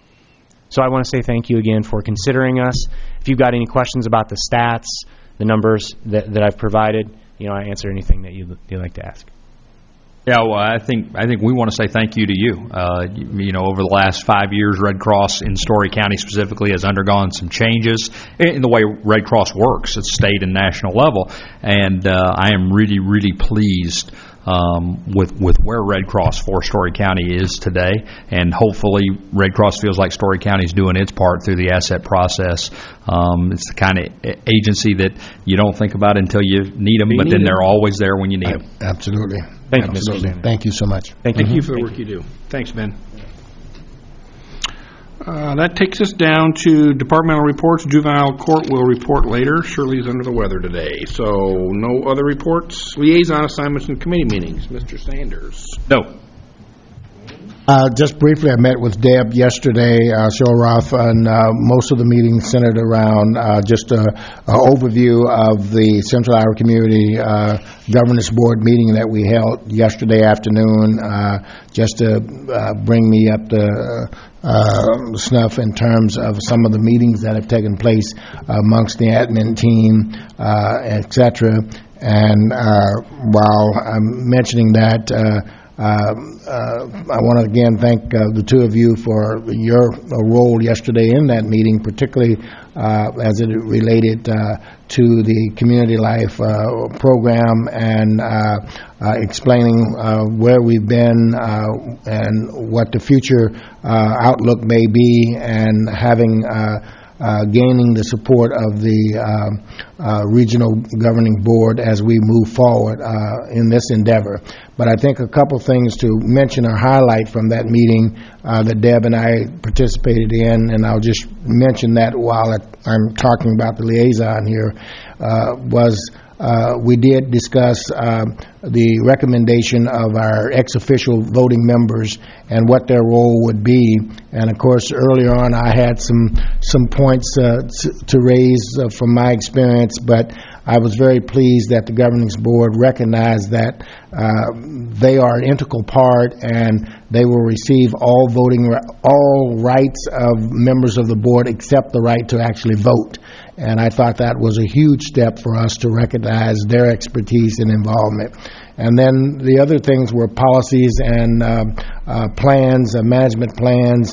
Speaker 11: So I want to say thank you again for considering us. If you've got any questions about the stats, the numbers that I've provided, I answer anything that you'd like to ask.
Speaker 2: Yeah, well, I think we want to say thank you to you. Over the last 5 years, Red Cross in Story County specifically has undergone some changes in the way Red Cross works at state and national level, and I am really, really pleased with where Red Cross for Story County is today, and hopefully Red Cross feels like Story County is doing its part through the asset process. It's the kind of agency that you don't think about until you need them, but then they're always there when you need them.
Speaker 5: Absolutely.
Speaker 11: Thank you, Mr. Sanders.
Speaker 5: Thank you so much.
Speaker 1: Thank you for the work you do. Thanks, Ben. That takes us down to departmental reports. Juvenile court will report later. Shirley's under the weather today, so no other reports. Liaison assignments and committee meetings. Mr. Sanders.
Speaker 2: No.
Speaker 5: Just briefly, I met with Deb yesterday, Shulroth, and most of the meeting centered around just an overview of the Central Iowa Community Governance Board meeting that we held yesterday afternoon, just to bring me up to snuff in terms of some of the meetings that have taken place amongst the admin team, et cetera. And while I'm mentioning that, I want to again thank the two of you for your role yesterday in that meeting, particularly as it related to the community life program and explaining where we've been and what the future outlook may be, and having gaining the support of the regional governing board as we move forward in this endeavor. But I think a couple things to mention or highlight from that meeting that Deb and I participated in, and I'll just mention that while I'm talking about the liaison here, was we did discuss the recommendation of our ex-official voting members and what their role would be. And of course, earlier on, I had some points to raise from my experience, but I was very pleased that the governance board recognized that they are an integral part, and they will receive all rights of members of the board except the right to actually vote. And I thought that was a huge step for us to recognize their expertise and involvement. And then the other things were policies and plans, management plans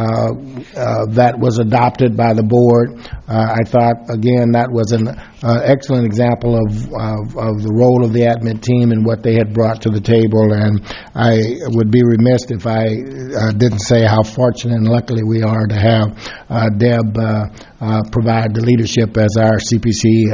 Speaker 5: that was adopted by the board. I thought, again, that was an excellent example of the role of the admin team and what they had brought to the table. And I would be remiss if I didn't say how fortunate and lucky we are to have Deb provide the leadership as our CPC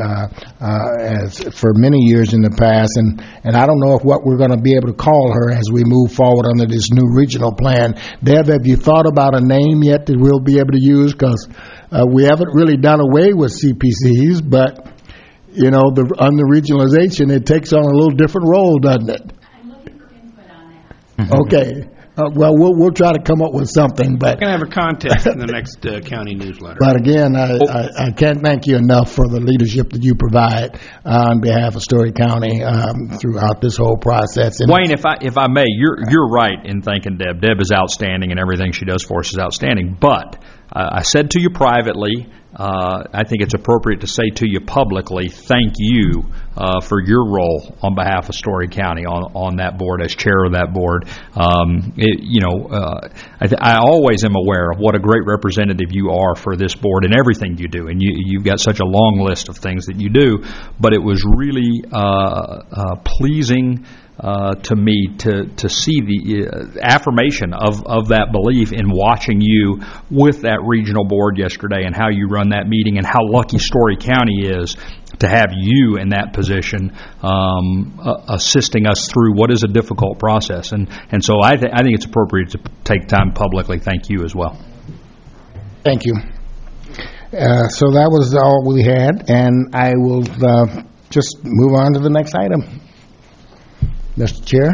Speaker 5: as for many years in the past. And I don't know what we're going to be able to call her as we move forward under this new regional plan. Deb, have you thought about a name yet that we'll be able to use? Because we haven't really done away with CPCs, but you know, on the regionalization, it takes on a little different role, doesn't it?
Speaker 6: I'm looking for input on that.
Speaker 5: Okay. Well, we'll try to come up with something, but
Speaker 1: We're going to have a contest in the next county newsletter.
Speaker 5: But again, I can't thank you enough for the leadership that you provide on behalf of Story County throughout this whole process. And
Speaker 2: Wayne, if I may, you're right in thanking Deb. Deb is outstanding, and everything she does for us is outstanding. But I said to you privately, I think it's appropriate to say to you publicly, thank you for your role on behalf of Story County on that board, as chair of that board. I always am aware of what a great representative you are for this board and everything you do, and you've got such a long list of things that you do, but it was really pleasing to me to see the affirmation of that belief in watching you with that regional board yesterday, and how you run that meeting, and how lucky Story County is to have you in that position, assisting us through what is a difficult process. And so I think it's appropriate to take time publicly. Thank you as well.
Speaker 5: thank you. So that was all we had, and I will just move on to the next item. Mr. Chair?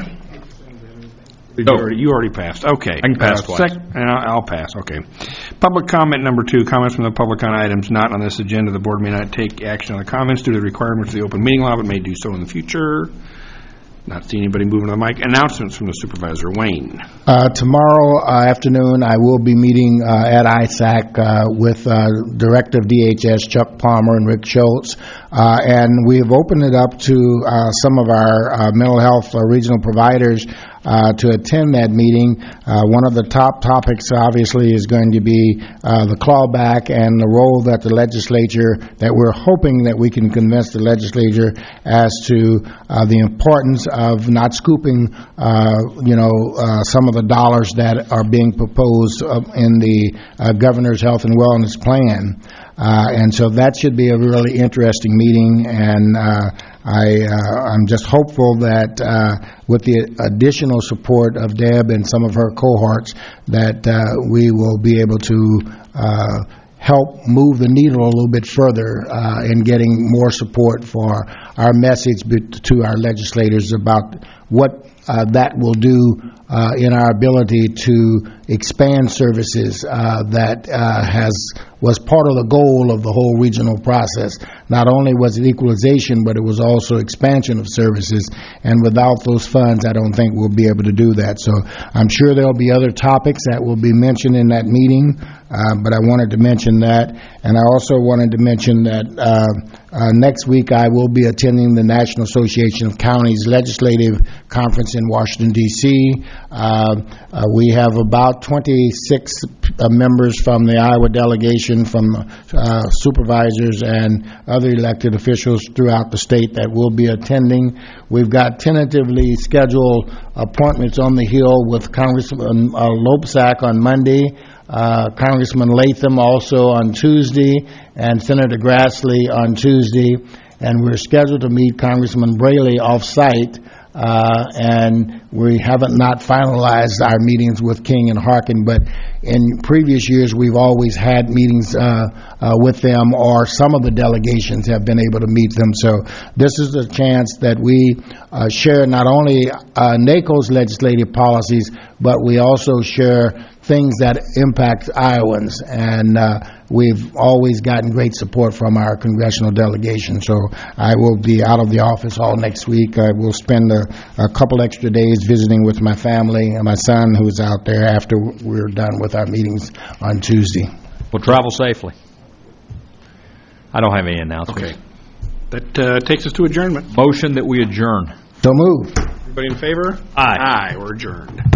Speaker 1: You already passed. Okay.
Speaker 2: I can pass twice.
Speaker 1: And I'll pass. Okay. Public comment number 2, comments from the public on items not on this agenda. The board may not take action on the comments due to the requirements of the open meeting law, but may do so in the future. Not seeing anybody moving on the mic. Announcements from the supervisor. Wayne.
Speaker 5: Tomorrow afternoon, I will be meeting at ISAC with Director of DHS Chuck Palmer and Rick Schultz, and we have opened it up to some of our mental health regional providers to attend that meeting. One of the top topics, obviously, is going to be the clawback and the role that the legislature, that we're hoping that we can convince the legislature as to the importance of not scooping, some of the dollars that are being proposed in the governor's health and wellness plan. And so that should be a really interesting meeting, and I'm just hopeful that with the additional support of Deb and some of her cohorts, that we will be able to help move the needle a little bit further in getting more support for our message to our legislators about what that will do in our ability to expand services that was part of the goal of the whole regional process. Not only was it equalization, but it was also expansion of services, and without those funds, I don't think we'll be able to do that. So I'm sure there'll be other topics that will be mentioned in that meeting, but I wanted to mention that. And I also wanted to mention that next week I will be attending the National Association of Counties Legislative Conference in Washington, D.C. We have about 26 members from the Iowa delegation, from supervisors and other elected officials throughout the state that will be attending. We've got tentatively scheduled appointments on the Hill with Congressman Loebsack on Monday, Congressman Latham also on Tuesday, and Senator Grassley on Tuesday. And we're scheduled to meet Congressman Braley off-site, and we haven't not finalized our meetings with King and Harkin, but in previous years we've always had meetings with them, or some of the delegations have been able to meet them. So this is a chance that we share not only NACO's legislative policies, but we also share things that impact Iowans, and we've always gotten great support from our congressional delegation. So I will be out of the office all next week. I will spend a couple extra days visiting with my family and my son, who's out there, after we're done with our meetings on Tuesday.
Speaker 2: Well, travel safely. I don't have any announcements.
Speaker 1: Okay. That takes us to adjournment.
Speaker 2: Motion that we adjourn.
Speaker 5: So move.
Speaker 1: Everybody in favor?
Speaker 2: Aye.
Speaker 1: Aye, we're adjourned.